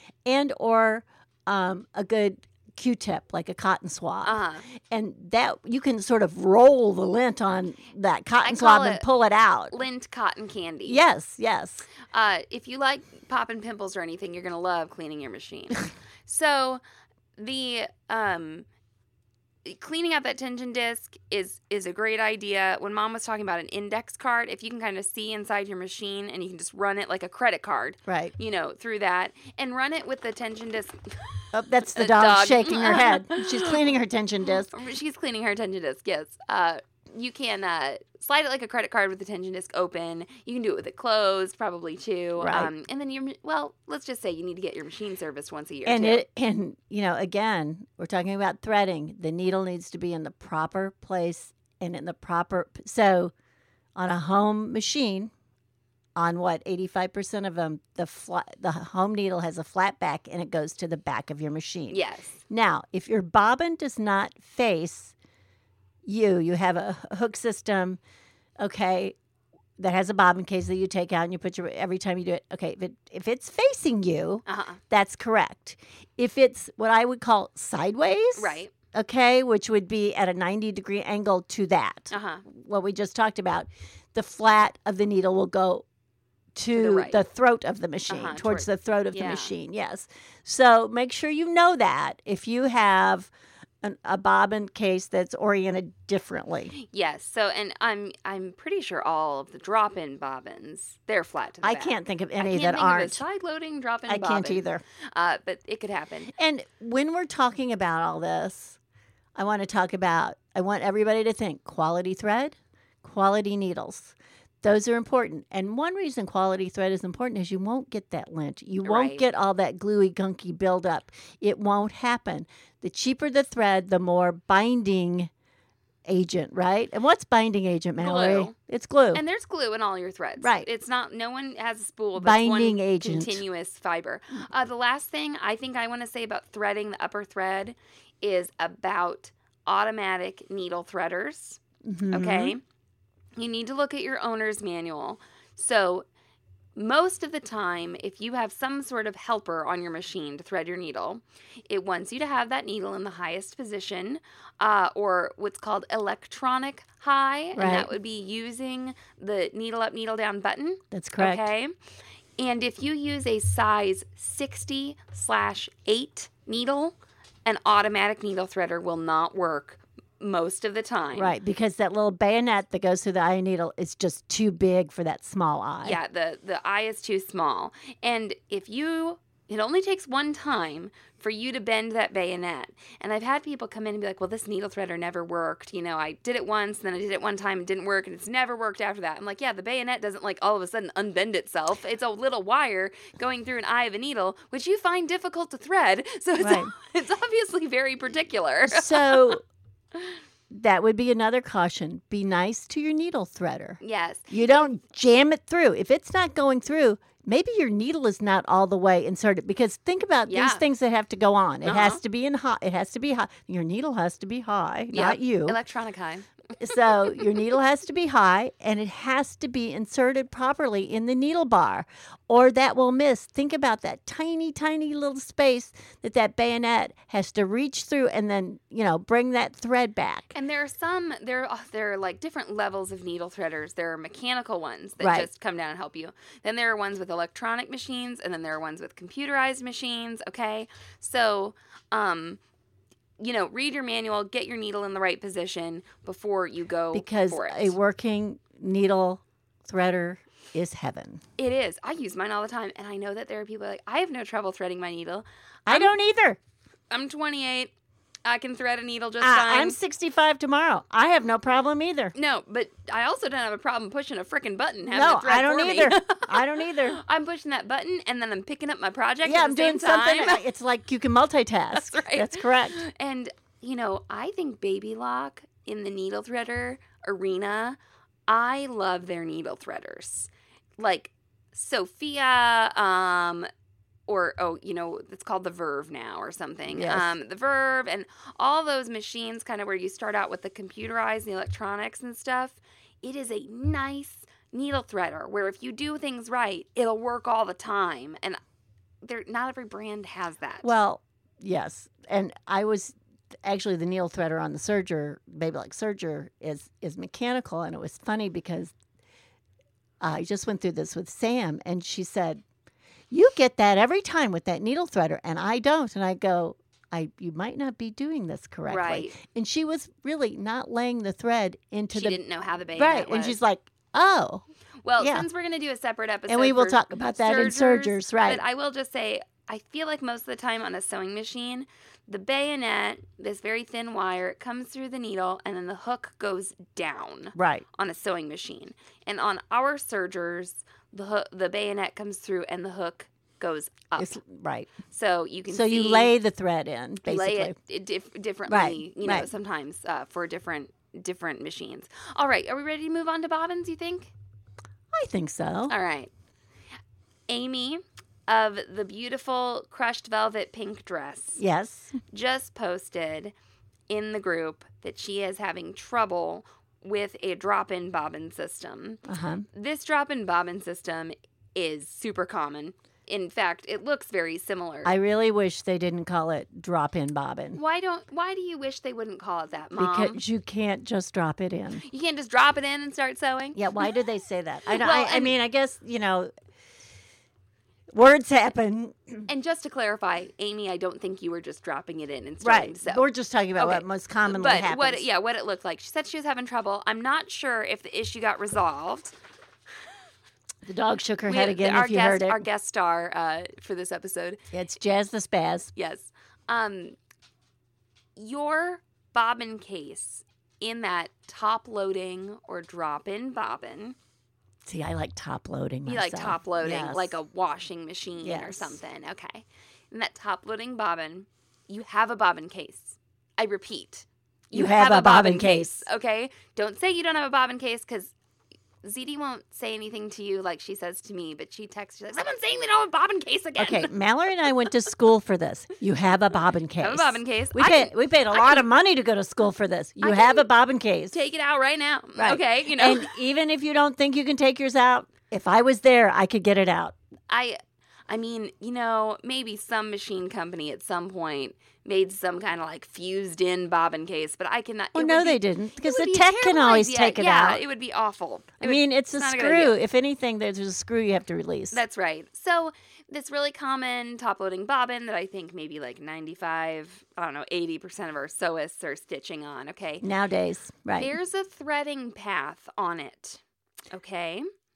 Speaker 4: or a good Q-tip, like a cotton swab. And that you can sort of roll the lint on that cotton swab and pull it out.
Speaker 3: Lint cotton candy.
Speaker 4: Yes.
Speaker 3: If you like popping pimples or anything, you're going to love cleaning your machine. So the cleaning out that tension disc is a great idea. When Mom was talking about an index card, if you can kind of see inside your machine and you can just run it like a credit card,
Speaker 4: right?
Speaker 3: Through that, and run it with the tension disc.
Speaker 4: Oh, that's the dog shaking her head. She's cleaning her tension disc.
Speaker 3: She's cleaning her tension disc. Yes. You can slide it like a credit card with the tension disc open. You can do it with it closed, probably too.
Speaker 4: Right.
Speaker 3: And then let's just say you need to get your machine serviced once a year.
Speaker 4: And again, we're talking about threading. The needle needs to be in the proper place and in the proper. So, on a home machine, on 85% of them, the home needle has a flat back and it goes to the back of your machine.
Speaker 3: Yes.
Speaker 4: Now, if your bobbin does not face you have a hook system, okay, that has a bobbin case that you take out and you put every time you do it. Okay, if it's facing you, that's correct. If it's what I would call sideways,
Speaker 3: right?
Speaker 4: Okay, which would be at a 90-degree angle to that. What we just talked about, the flat of the needle will go to the throat of the machine, towards the throat of the machine. Yes. So make sure you know that if you have a bobbin case that's oriented differently.
Speaker 3: Yes. So, and I'm pretty sure all of the drop-in bobbins, they're flat to the back.
Speaker 4: I can't think of any
Speaker 3: I
Speaker 4: that aren't.
Speaker 3: can't think of a side-loading drop-in bobbin.
Speaker 4: I can't either.
Speaker 3: But it could happen.
Speaker 4: And when we're talking about all this, I want everybody to think quality thread, quality needles. Those are important. And one reason quality thread is important is you won't get that lint. You won't get all that gluey, gunky buildup. It won't happen. The cheaper the thread, the more binding agent, right? And what's binding agent, Mallory?
Speaker 3: Glue.
Speaker 4: It's glue.
Speaker 3: And there's glue in all your threads.
Speaker 4: Right.
Speaker 3: It's not, no one has a spool that's
Speaker 4: binding
Speaker 3: one
Speaker 4: agent.
Speaker 3: Continuous fiber. The last thing I think I want to say about threading the upper thread is about automatic needle threaders.
Speaker 4: Mm-hmm.
Speaker 3: Okay? You need to look at your owner's manual. So most of the time, if you have some sort of helper on your machine to thread your needle, it wants you to have that needle in the highest position, or what's called electronic high, and that would be using the needle up, needle down button.
Speaker 4: That's correct.
Speaker 3: Okay? And if you use a size 60/8 needle, an automatic needle threader will not work most of the time.
Speaker 4: Right, because that little bayonet that goes through the eye needle is just too big for that small eye.
Speaker 3: Yeah, the eye is too small. And if you It only takes one time for you to bend that bayonet. And I've had people come in and be like, well, this needle threader never worked. I did it once, and then I did it one time, it didn't work, and it's never worked after that. I'm like, yeah, the bayonet doesn't like all of a sudden unbend itself. It's a little wire going through an eye of a needle, which you find difficult to thread. So it's obviously very particular.
Speaker 4: So that would be another caution. Be nice to your needle threader.
Speaker 3: Yes.
Speaker 4: You don't jam it through. If it's not going through, maybe your needle is not all the way inserted, because think about these things that have to go on. It has to be it has to be high. Your needle has to be high, not you.
Speaker 3: Electronic high.
Speaker 4: So your needle has to be high, and it has to be inserted properly in the needle bar, or that will miss. Think about that tiny, tiny little space that bayonet has to reach through, and then, bring that thread back.
Speaker 3: And there are like different levels of needle threaders. There are mechanical ones that just come down and help you. Then there are ones with electronic machines, and then there are ones with computerized machines, okay? So, read your manual, get your needle in the right position before you go
Speaker 4: because
Speaker 3: for it.
Speaker 4: A working needle threader is heaven.
Speaker 3: It is. I use mine all the time, and I know that there are people like, I have no trouble threading my needle.
Speaker 4: I don't either.
Speaker 3: I'm 28. I can thread a needle just fine.
Speaker 4: I'm 65 tomorrow. I have no problem either.
Speaker 3: No, but I also don't have a problem pushing a freaking button.
Speaker 4: I don't either. I don't either.
Speaker 3: I'm pushing that button, and then I'm picking up my project
Speaker 4: Yeah,
Speaker 3: at
Speaker 4: I'm
Speaker 3: the
Speaker 4: doing
Speaker 3: same time.
Speaker 4: something. It's like you can multitask.
Speaker 3: That's right.
Speaker 4: That's correct.
Speaker 3: And, I think Baby Lock in the needle threader arena, I love their needle threaders. Like Sophia, it's called the Verve now or something.
Speaker 4: Yes.
Speaker 3: The Verve and all those machines kind of where you start out with the computerized, the electronics and stuff. It is a nice needle threader where if you do things right, it'll work all the time. And not every brand has that.
Speaker 4: Well, yes. And I was actually the needle threader on the Serger, Baby Lock Serger is mechanical. And it was funny because I just went through this with Sam, and she said, you get that every time with that needle threader, and I don't. And I go, you might not be doing this correctly.
Speaker 3: Right.
Speaker 4: And she was really not laying the thread into
Speaker 3: she didn't know how the bayonet
Speaker 4: right.
Speaker 3: was.
Speaker 4: And she's like, oh.
Speaker 3: Well,
Speaker 4: yeah.
Speaker 3: Since we're going to do a separate episode,
Speaker 4: and we will
Speaker 3: for
Speaker 4: talk about that in Sergers, right?
Speaker 3: But I will just say, I feel like most of the time on a sewing machine, the bayonet, this very thin wire, it comes through the needle, and then the hook goes down.
Speaker 4: Right.
Speaker 3: On a sewing machine, and on our Sergers, the bayonet comes through, and the hook goes up.
Speaker 4: Right.
Speaker 3: So you can.
Speaker 4: So you lay the thread in, basically.
Speaker 3: Lay it differently,
Speaker 4: right.
Speaker 3: Sometimes for different machines. All right, are we ready to move on to bobbins, you think?
Speaker 4: I think so.
Speaker 3: All right. Amy of the beautiful crushed velvet pink dress.
Speaker 4: Yes.
Speaker 3: Just posted in the group that she is having trouble with a drop-in bobbin system.
Speaker 4: Uh-huh.
Speaker 3: This drop-in bobbin system is super common. In fact, it looks very similar.
Speaker 4: I really wish they didn't call it drop-in bobbin.
Speaker 3: Why do you wish they wouldn't call it that, Mom?
Speaker 4: Because you can't just drop it in.
Speaker 3: You can't just drop it in and start sewing?
Speaker 4: Yeah, why did they say that?
Speaker 3: I
Speaker 4: mean, I guess, words happen.
Speaker 3: And just to clarify, Amy, I don't think you were just dropping it in and starting to sew.
Speaker 4: We're just talking about what most commonly happens.
Speaker 3: What it looked like. She said she was having trouble. I'm not sure if the issue got resolved.
Speaker 4: The dog shook her head again if you heard it.
Speaker 3: Our guest star for this episode.
Speaker 4: It's Jazz the Spaz.
Speaker 3: Yes. Your bobbin case in that top-loading or drop-in bobbin.
Speaker 4: See, I like top-loading myself.
Speaker 3: You like top-loading,
Speaker 4: yes.
Speaker 3: like a washing machine or something. Okay. In that top-loading bobbin, you have a bobbin case. I repeat.
Speaker 4: You have a bobbin case.
Speaker 3: Okay? Don't say you don't have a bobbin case because ZD won't say anything to you like she says to me, but she texts you like, someone's saying they don't have a bobbin case again.
Speaker 4: Okay, Mallory and I went to school for this. You have a bobbin case.
Speaker 3: I have a bobbin case.
Speaker 4: We paid a lot of money to go to school for this. You have a bobbin case.
Speaker 3: Take it out right now.
Speaker 4: Right.
Speaker 3: Okay,
Speaker 4: And even if you don't think you can take yours out, if I was there, I could get it out.
Speaker 3: I mean, maybe some machine company at some point made some kind of like fused in bobbin case, but I cannot.
Speaker 4: Oh, no, they didn't, because the tech can always take it out.
Speaker 3: Yeah, it would be awful.
Speaker 4: It's a screw. If anything, there's a screw you have to release.
Speaker 3: That's right. So this really common top-loading bobbin that I think maybe like 80% of our sewists are stitching on, okay?
Speaker 4: Nowadays, right.
Speaker 3: There's a threading path on it, okay?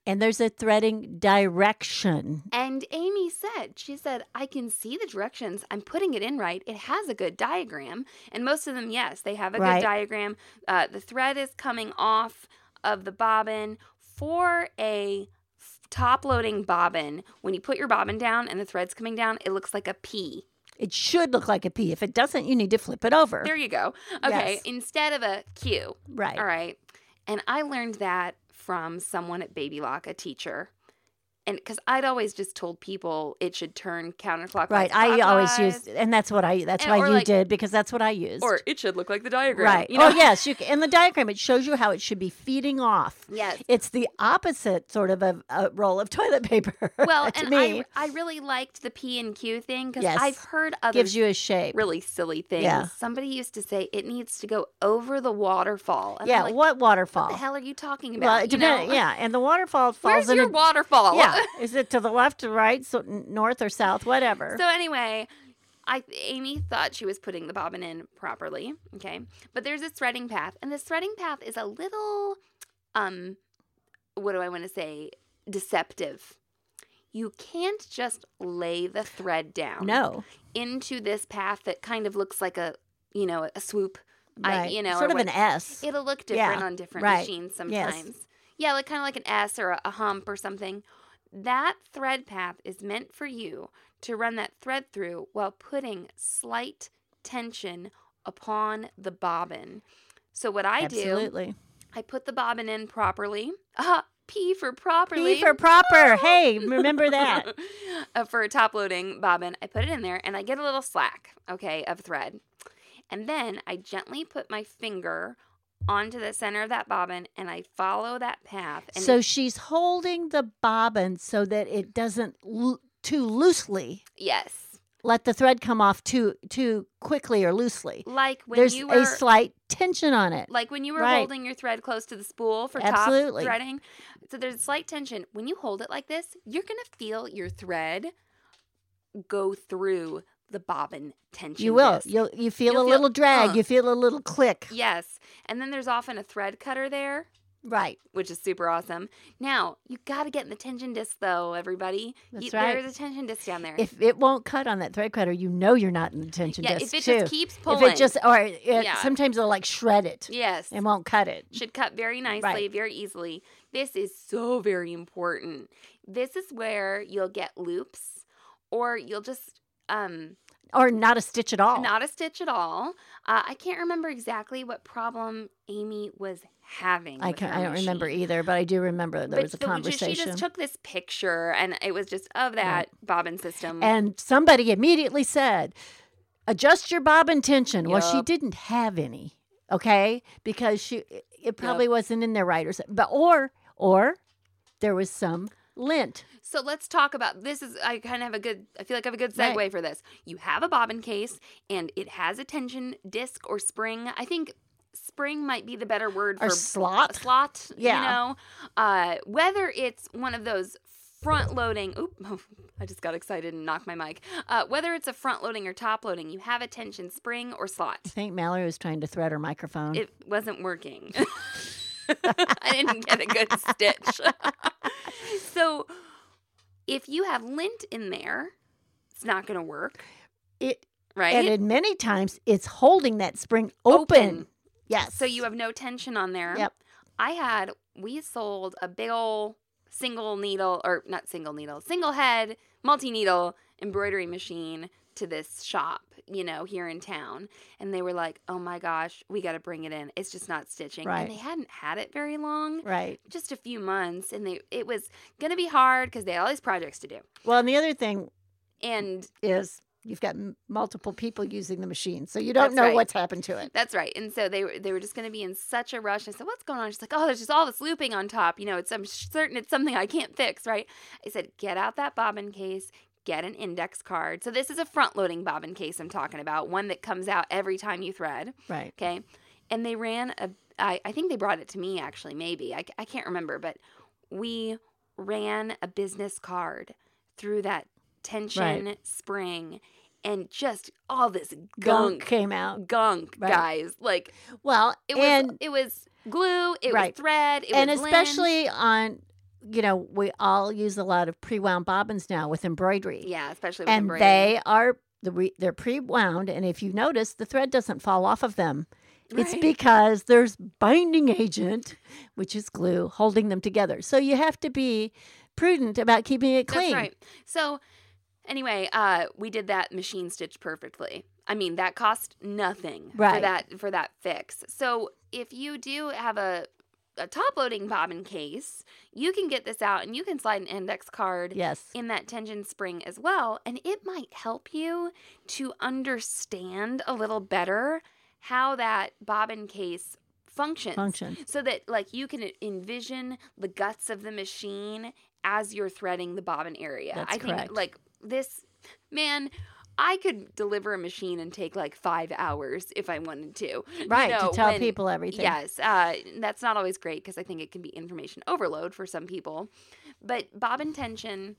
Speaker 4: And there's a threading direction.
Speaker 3: And Amy said, she said, I can see the directions. I'm putting it in right. It has a good diagram. And most of them, yes, they have a good diagram. The thread is coming off of the bobbin. For a top-loading bobbin, when you put your bobbin down and the thread's coming down, it looks like a P.
Speaker 4: It should look like a P. If it doesn't, you need to flip it over.
Speaker 3: There you go. Okay,
Speaker 4: Yes.
Speaker 3: instead of a Q.
Speaker 4: Right.
Speaker 3: All right. And I learned that from someone at Baby Lock, a teacher. And because I'd always just told people it should turn counterclockwise.
Speaker 4: Right. I always
Speaker 3: clockwise,
Speaker 4: used, and that's why
Speaker 3: or
Speaker 4: you
Speaker 3: like-
Speaker 4: did, because that's what I used.
Speaker 3: Or it should look like the diagram.
Speaker 4: right.
Speaker 3: You know?
Speaker 4: Oh, yes. In the diagram, it shows you how it should be feeding off.
Speaker 3: Yes.
Speaker 4: It's the opposite sort of a roll of toilet paper.
Speaker 3: Well,
Speaker 4: to
Speaker 3: and
Speaker 4: me.
Speaker 3: I really liked the P and Q thing because
Speaker 4: Yes.
Speaker 3: I've heard other
Speaker 4: Gives you a shape.
Speaker 3: really silly things.
Speaker 4: Yeah.
Speaker 3: Somebody used to say it needs to go over the waterfall. And
Speaker 4: Yeah.
Speaker 3: I'm like,
Speaker 4: What waterfall?
Speaker 3: what the hell are you talking about?
Speaker 4: Well, it depends. Yeah. And the waterfall falls
Speaker 3: Where's
Speaker 4: in
Speaker 3: your waterfall?
Speaker 4: Yeah. Is it to the left or right? So north or south, whatever.
Speaker 3: So anyway, Amy thought she was putting the bobbin in properly, okay? But there's a threading path, and this threading path is a little, what do I want to say, deceptive. You can't just lay the thread down
Speaker 4: No.
Speaker 3: into this path that kind of looks like a swoop.
Speaker 4: Right.
Speaker 3: Or
Speaker 4: sort of
Speaker 3: what-
Speaker 4: an S.
Speaker 3: It'll look different
Speaker 4: Yeah,
Speaker 3: on different
Speaker 4: right.
Speaker 3: machines
Speaker 4: Yes.
Speaker 3: sometimes. Yeah, like kind of like an S or a hump or something. That thread path is meant for you to run that thread through while putting slight tension upon the bobbin. So what I do,
Speaker 4: Absolutely.
Speaker 3: I put the bobbin in properly. P for properly.
Speaker 4: P for proper. Hey, remember that.
Speaker 3: For a top-loading bobbin, I put it in there and I get a little slack, okay, of thread. And then I gently put my finger onto the center of that bobbin and I follow that path. And
Speaker 4: So she's holding the bobbin so that it doesn't too loosely
Speaker 3: yes.
Speaker 4: let the thread come off too quickly or loosely.
Speaker 3: Like when
Speaker 4: There's
Speaker 3: you were
Speaker 4: a slight tension on it.
Speaker 3: like when you were
Speaker 4: Right.
Speaker 3: holding your thread close to the spool for
Speaker 4: Absolutely.
Speaker 3: top threading. So there's a slight tension. When you hold it like this, you're going to feel your thread go through the bobbin tension.
Speaker 4: You will.
Speaker 3: disc.
Speaker 4: You feel
Speaker 3: You'll
Speaker 4: a
Speaker 3: feel-
Speaker 4: little drag.
Speaker 3: uh.
Speaker 4: You feel a little click.
Speaker 3: Yes. And then there's often a thread cutter there,
Speaker 4: Right.
Speaker 3: which is super awesome. Now, you got to get in the tension disc, though, everybody.
Speaker 4: That's right.
Speaker 3: There's a tension disc down there.
Speaker 4: If it won't cut on that thread cutter, you know you're not in the tension
Speaker 3: yeah,
Speaker 4: disc
Speaker 3: if it
Speaker 4: too.
Speaker 3: just keeps pulling.
Speaker 4: If it just, or
Speaker 3: Yeah.
Speaker 4: sometimes it'll like shred it
Speaker 3: yes.
Speaker 4: and won't cut it.
Speaker 3: Should cut very nicely,
Speaker 4: Right.
Speaker 3: very easily. This is so very important. This is where you'll get loops or you'll just
Speaker 4: Or not a stitch at all.
Speaker 3: not a stitch at all. I can't remember exactly what problem Amy was having.
Speaker 4: I
Speaker 3: with her
Speaker 4: don't remember
Speaker 3: machine.
Speaker 4: either, but I do remember there was a
Speaker 3: She
Speaker 4: conversation.
Speaker 3: just took this picture and it was just of that bobbin system.
Speaker 4: And somebody immediately said, adjust your bobbin tension. Well, she
Speaker 3: Yup.
Speaker 4: didn't have any, okay? Because it probably wasn't in there right or something. But or there was some lint.
Speaker 3: So let's talk about this. I feel like I have a good segue
Speaker 4: Right.
Speaker 3: for this. You have a bobbin case and it has a tension disc or spring. I think spring might be the better word
Speaker 4: Or
Speaker 3: for
Speaker 4: slot.
Speaker 3: slot.
Speaker 4: Yeah.
Speaker 3: Whether it's one of those front loading. I just got excited and knocked my mic. Whether it's a front loading or top loading, you have a tension spring or slot.
Speaker 4: I think Mallory was trying to thread her microphone.
Speaker 3: It wasn't working. I didn't get a good stitch. So if you have lint in there, it's not going to work, right?
Speaker 4: And many times it's holding that spring open. Yes.
Speaker 3: So you have no tension on there.
Speaker 4: Yep.
Speaker 3: We sold a big old single head, multi-needle embroidery machine to this shop, here in town. And they were like, oh my gosh, we got to bring it in. It's just not stitching.
Speaker 4: Right.
Speaker 3: And they hadn't had it very long.
Speaker 4: Right.
Speaker 3: Just a few months. And it was going to be hard because they had all these projects to do.
Speaker 4: Well, and the other thing
Speaker 3: And
Speaker 4: is you've got multiple people using the machine, so you don't
Speaker 3: That's
Speaker 4: know
Speaker 3: right.
Speaker 4: what's happened to it.
Speaker 3: that's right. And so they were just going to be in such a rush. I said, what's going on? She's like, oh, there's just all this looping on top. I'm certain it's something I can't fix, right? I said, get out that bobbin case, get an index card. So this is a front-loading bobbin case I'm talking about, one that comes out every time you thread.
Speaker 4: Right.
Speaker 3: Okay. And they ran I think they brought it to me, actually, maybe. I can't remember, but we ran a business card through that tension spring and just all this gunk
Speaker 4: came out.
Speaker 3: gunk,
Speaker 4: Right.
Speaker 3: guys. Like
Speaker 4: Well,
Speaker 3: it
Speaker 4: and
Speaker 3: was glue, it
Speaker 4: Right.
Speaker 3: was thread, it
Speaker 4: and
Speaker 3: was
Speaker 4: especially on we all use a lot of pre-wound bobbins now with embroidery.
Speaker 3: Yeah, especially with
Speaker 4: And
Speaker 3: embroidery.
Speaker 4: they are they're pre-wound, and if you notice, the thread doesn't fall off of them. It's
Speaker 3: Right.
Speaker 4: because there's binding agent, which is glue, holding them together. So you have to be prudent about keeping it clean.
Speaker 3: That's right. So anyway, we did that machine stitch perfectly. I mean, that cost nothing
Speaker 4: Right.
Speaker 3: for that fix. So if you do have a top-loading bobbin case, you can get this out and you can slide an index card
Speaker 4: Yes.
Speaker 3: in that tension spring as well, and it might help you to understand a little better how that bobbin case functions. So that like you can envision the guts of the machine as you're threading the bobbin area.
Speaker 4: That's
Speaker 3: I think
Speaker 4: correct.
Speaker 3: like this, man, I could deliver a machine and take like 5 hours if I wanted to.
Speaker 4: Right,
Speaker 3: You know,
Speaker 4: to tell
Speaker 3: when-
Speaker 4: people everything.
Speaker 3: Yes, that's not always great because I think it can be information overload for some people. But bobbin tension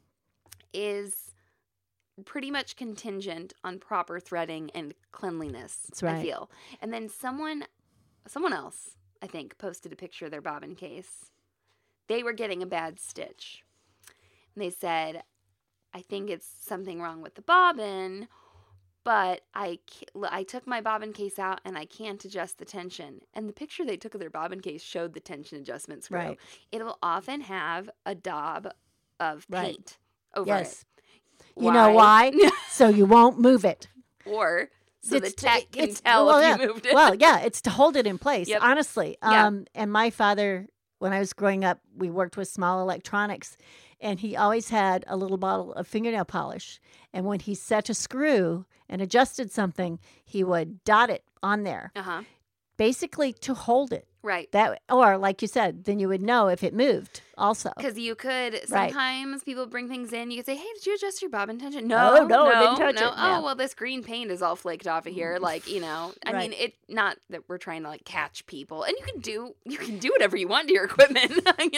Speaker 3: is pretty much contingent on proper threading and cleanliness,
Speaker 4: That's right.
Speaker 3: I feel. And then someone else, I think, posted a picture of their bobbin case. They were getting a bad stitch. And they said, I think it's something wrong with the bobbin, but I took my bobbin case out and I can't adjust the tension. And the picture they took of their bobbin case showed the tension adjustment screw.
Speaker 4: Right.
Speaker 3: It'll often have a daub of
Speaker 4: Right.
Speaker 3: paint over
Speaker 4: Yes.
Speaker 3: it.
Speaker 4: You know why? So you won't move it.
Speaker 3: Or so the
Speaker 4: It's-
Speaker 3: tech can
Speaker 4: it's-
Speaker 3: tell
Speaker 4: well,
Speaker 3: if
Speaker 4: yeah.
Speaker 3: you moved it.
Speaker 4: Well, yeah, it's to hold it in place,
Speaker 3: Yep.
Speaker 4: honestly.
Speaker 3: Yeah.
Speaker 4: And my father, when I was growing up, we worked with small electronics, and he always had a little bottle of fingernail polish. And when he set a screw and adjusted something, he would dot it on there,
Speaker 3: Uh-huh.
Speaker 4: basically to hold it.
Speaker 3: Right.
Speaker 4: That, or like you said, then you would know if it moved also.
Speaker 3: Because you could,
Speaker 4: Right.
Speaker 3: sometimes people bring things in, you could say, hey, did you adjust your bobbin tension?
Speaker 4: Oh,
Speaker 3: No,
Speaker 4: no, I didn't touch it.
Speaker 3: Oh,
Speaker 4: Yeah.
Speaker 3: well, this green paint is all flaked off of here. Like, I
Speaker 4: Right.
Speaker 3: mean, not that we're trying to like catch people. And you can do whatever you want to your equipment,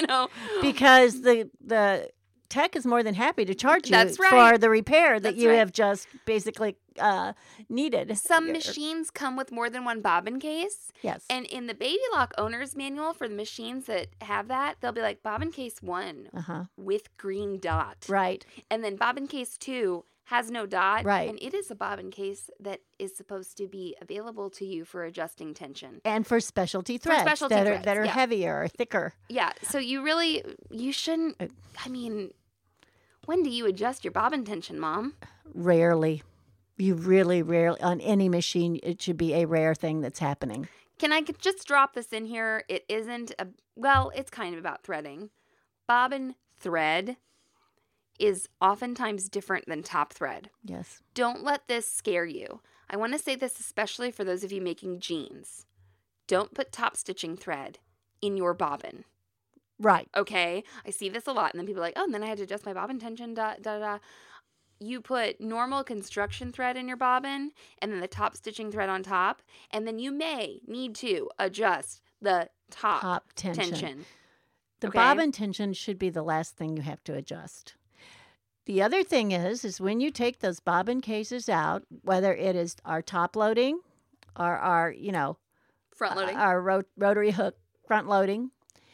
Speaker 4: Because the tech is more than happy to charge you
Speaker 3: That's
Speaker 4: for
Speaker 3: right.
Speaker 4: the repair that
Speaker 3: That's
Speaker 4: you
Speaker 3: right.
Speaker 4: have just basically needed.
Speaker 3: Some machines come with more than one bobbin case.
Speaker 4: Yes.
Speaker 3: And in the Baby Lock owner's manual for the machines that have that, they'll be like bobbin case 1
Speaker 4: Uh-huh.
Speaker 3: with green dot.
Speaker 4: Right.
Speaker 3: And then bobbin case 2 has no dot.
Speaker 4: Right.
Speaker 3: And it is a bobbin case that is supposed to be available to you for adjusting tension.
Speaker 4: And for specialty threads
Speaker 3: specialty
Speaker 4: that
Speaker 3: threads,
Speaker 4: are
Speaker 3: yeah.
Speaker 4: heavier or thicker.
Speaker 3: Yeah. So you shouldn't, I mean, when do you adjust your bobbin tension, Mom?
Speaker 4: Rarely. You really rarely, on any machine, it should be a rare thing that's happening.
Speaker 3: Can I just drop this in here? It isn't it's kind of about threading. Bobbin thread is oftentimes different than top thread.
Speaker 4: Yes.
Speaker 3: Don't let this scare you. I want to say this especially for those of you making jeans. Don't put top stitching thread in your bobbin.
Speaker 4: Right.
Speaker 3: Okay? I see this a lot, and then people are like, oh, and then I had to adjust my bobbin tension, You put normal construction thread in your bobbin, and then the top stitching thread on top, and then you may need to adjust the top tension.
Speaker 4: The
Speaker 3: Okay?
Speaker 4: bobbin tension should be the last thing you have to adjust. The other thing is when you take those bobbin cases out, whether it is our top loading or our,
Speaker 3: Front loading.
Speaker 4: our rotary hook front loading,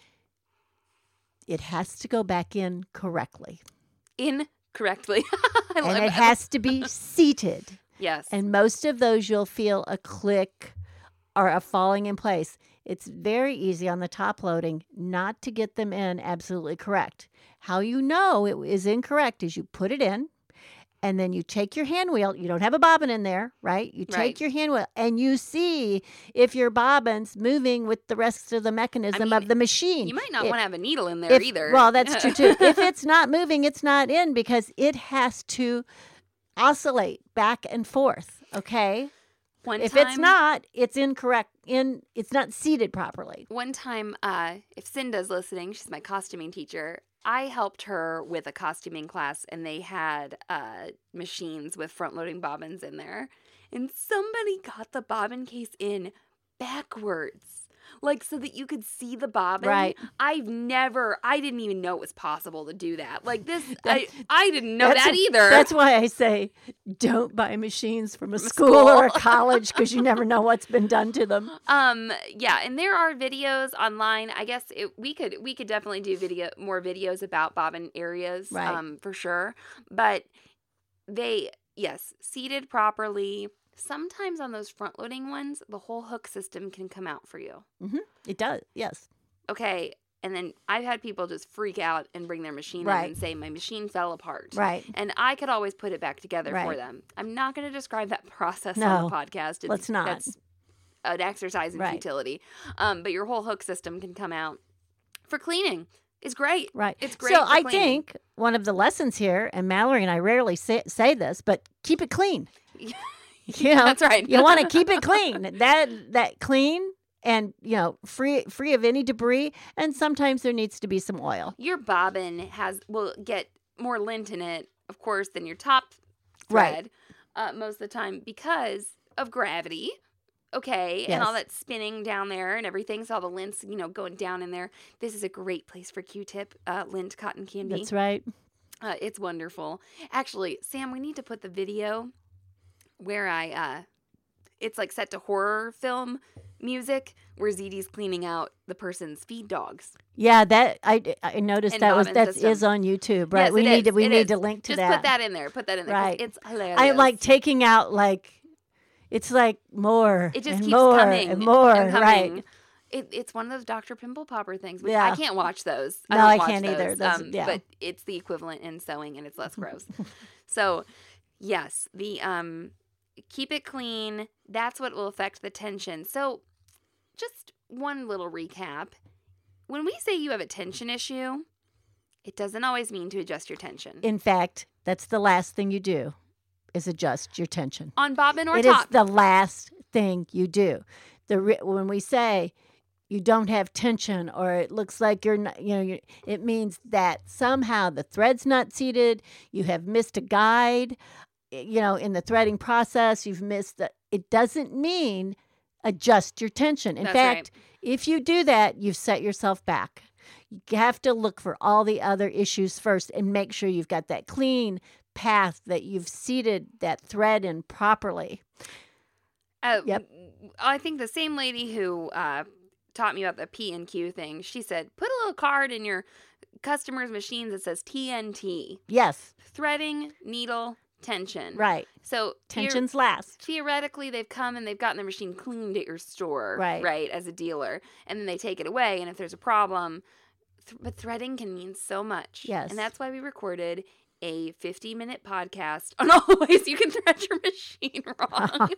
Speaker 4: it has to go back in correctly.
Speaker 3: Incorrectly. I love
Speaker 4: And it
Speaker 3: that.
Speaker 4: has to be seated.
Speaker 3: Yes.
Speaker 4: And most of those you'll feel a click or a falling in place. It's very easy on the top loading not to get them in absolutely correct. How you know it is incorrect is you put it in and then you take your hand wheel. You don't have a bobbin in there, right? You take
Speaker 3: Right.
Speaker 4: your hand wheel and you see if your bobbin's moving with the rest of the mechanism of the machine.
Speaker 3: You might not
Speaker 4: If-
Speaker 3: want to have a needle in there
Speaker 4: if-
Speaker 3: either.
Speaker 4: Well, that's true too. If it's not moving, it's not in because it has to oscillate back and forth. Okay. If it's not, it's incorrect. It's not seated properly.
Speaker 3: One time, if Cinda's listening, she's my costuming teacher. I helped her with a costuming class, and they had machines with front-loading bobbins in there. And somebody got the bobbin case in backwards. like so that you could see the bobbin.
Speaker 4: Right.
Speaker 3: I didn't even know it was possible to do that. Like this, I didn't know that either.
Speaker 4: That's why I say don't buy machines from a school or a college because you never know what's been done to them.
Speaker 3: Yeah, and there are videos online. I guess we could definitely do more videos about bobbin areas,
Speaker 4: right.
Speaker 3: For sure. But seated properly. Sometimes on those front-loading ones, the whole hook system can come out for you.
Speaker 4: Mm-hmm. It does, yes.
Speaker 3: Okay, and then I've had people just freak out and bring their machine in and say, my machine fell apart.
Speaker 4: Right.
Speaker 3: And I could always put it back together for them. I'm not going to describe that process on the podcast.
Speaker 4: Let's not.
Speaker 3: That's an exercise in futility. But your whole hook system can come out for cleaning. It's great.
Speaker 4: Right.
Speaker 3: It's great.
Speaker 4: So
Speaker 3: for
Speaker 4: I
Speaker 3: cleaning.
Speaker 4: think one of the lessons here, and Mallory and I rarely say this, but keep it clean. You know,
Speaker 3: that's right.
Speaker 4: You want to keep it clean. That clean and, free of any debris. And sometimes there needs to be some oil.
Speaker 3: Your bobbin will get more lint in it, of course, than your top thread most of the time because of gravity. Okay,
Speaker 4: yes.
Speaker 3: And all that spinning down there and everything. So all the lint's, going down in there. This is a great place for Q-tip, lint cotton candy.
Speaker 4: That's right.
Speaker 3: It's wonderful. Actually, Sam, we need to put the video where it's like set to horror film music where ZD's cleaning out the person's feed dogs.
Speaker 4: Yeah, that I noticed
Speaker 3: And
Speaker 4: that
Speaker 3: system.
Speaker 4: is on YouTube, right?
Speaker 3: Yes,
Speaker 4: we need to link to
Speaker 3: Just
Speaker 4: that.
Speaker 3: put that in there.
Speaker 4: Right.
Speaker 3: It's hilarious.
Speaker 4: I like taking out it's like more.
Speaker 3: It just
Speaker 4: and
Speaker 3: keeps
Speaker 4: more
Speaker 3: coming
Speaker 4: and more.
Speaker 3: and coming.
Speaker 4: Right.
Speaker 3: It's one of those Dr. Pimple Popper things. Which
Speaker 4: Yeah.
Speaker 3: I can't watch those.
Speaker 4: No,
Speaker 3: don't
Speaker 4: I
Speaker 3: watch
Speaker 4: can't either.
Speaker 3: those,
Speaker 4: Yeah.
Speaker 3: But it's the equivalent in sewing, and it's less gross. So, yes, the keep it clean. That's what will affect the tension. So, just one little recap. When we say you have a tension issue, it doesn't always mean to adjust your tension.
Speaker 4: In fact, that's the last thing you do is adjust your tension.
Speaker 3: On bobbin or
Speaker 4: It
Speaker 3: top.
Speaker 4: is the last thing you do. When we say you don't have tension or it looks like you're not, it means that somehow the thread's not seated, you have missed a guide, in the threading process, you've missed it doesn't mean adjust your tension. In
Speaker 3: That's
Speaker 4: fact,
Speaker 3: right.
Speaker 4: If you do that, you've set yourself back. You have to look for all the other issues first and make sure you've got that clean path, that you've seated that thread in properly.
Speaker 3: Yep. I think the same lady who taught me about the P&Q thing, she said, put a little card in your customer's machines that says TNT.
Speaker 4: Yes.
Speaker 3: Threading, needle, tension.
Speaker 4: Right.
Speaker 3: So
Speaker 4: tensions last.
Speaker 3: Theoretically, they've come and they've gotten their machine cleaned at your store,
Speaker 4: right,
Speaker 3: as a dealer, and then they take it away. And if there's a problem, but threading can mean so much.
Speaker 4: Yes.
Speaker 3: And that's why we recorded a 50-minute podcast on all the ways you can thread your machine wrong.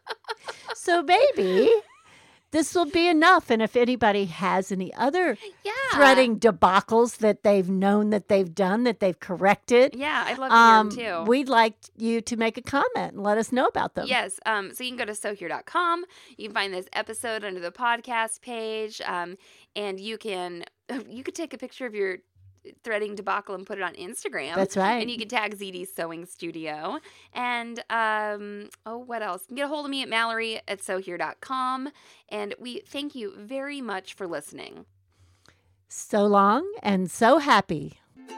Speaker 4: So maybe this will be enough. And if anybody has any other threading debacles that they've known that they've done, that they've corrected.
Speaker 3: Yeah, I'd love to hear them too.
Speaker 4: We'd like you to make a comment and let us know about them.
Speaker 3: Yes. So you can go to sewhere.com. You can find this episode under the podcast page. And you could take a picture of your threading debacle and put it on Instagram.
Speaker 4: That's right.
Speaker 3: And you can tag ZD Sewing Studio. And, what else? You can get a hold of me at Mallory@sewhere.com. And we thank you very much for listening.
Speaker 4: So long and so happy.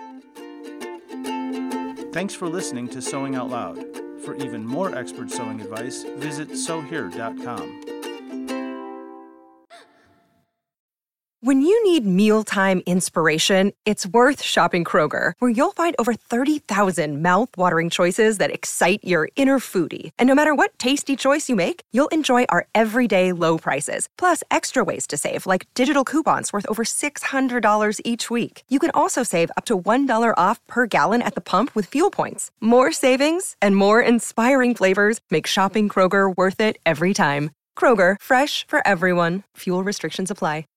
Speaker 2: Thanks for listening to Sewing Out Loud. For even more expert sewing advice, visit sewhere.com.
Speaker 1: When you need mealtime inspiration, it's worth shopping Kroger, where you'll find over 30,000 mouth-watering choices that excite your inner foodie. And no matter what tasty choice you make, you'll enjoy our everyday low prices, plus extra ways to save, like digital coupons worth over $600 each week. You can also save up to $1 off per gallon at the pump with fuel points. More savings and more inspiring flavors make shopping Kroger worth it every time. Kroger, fresh for everyone. Fuel restrictions apply.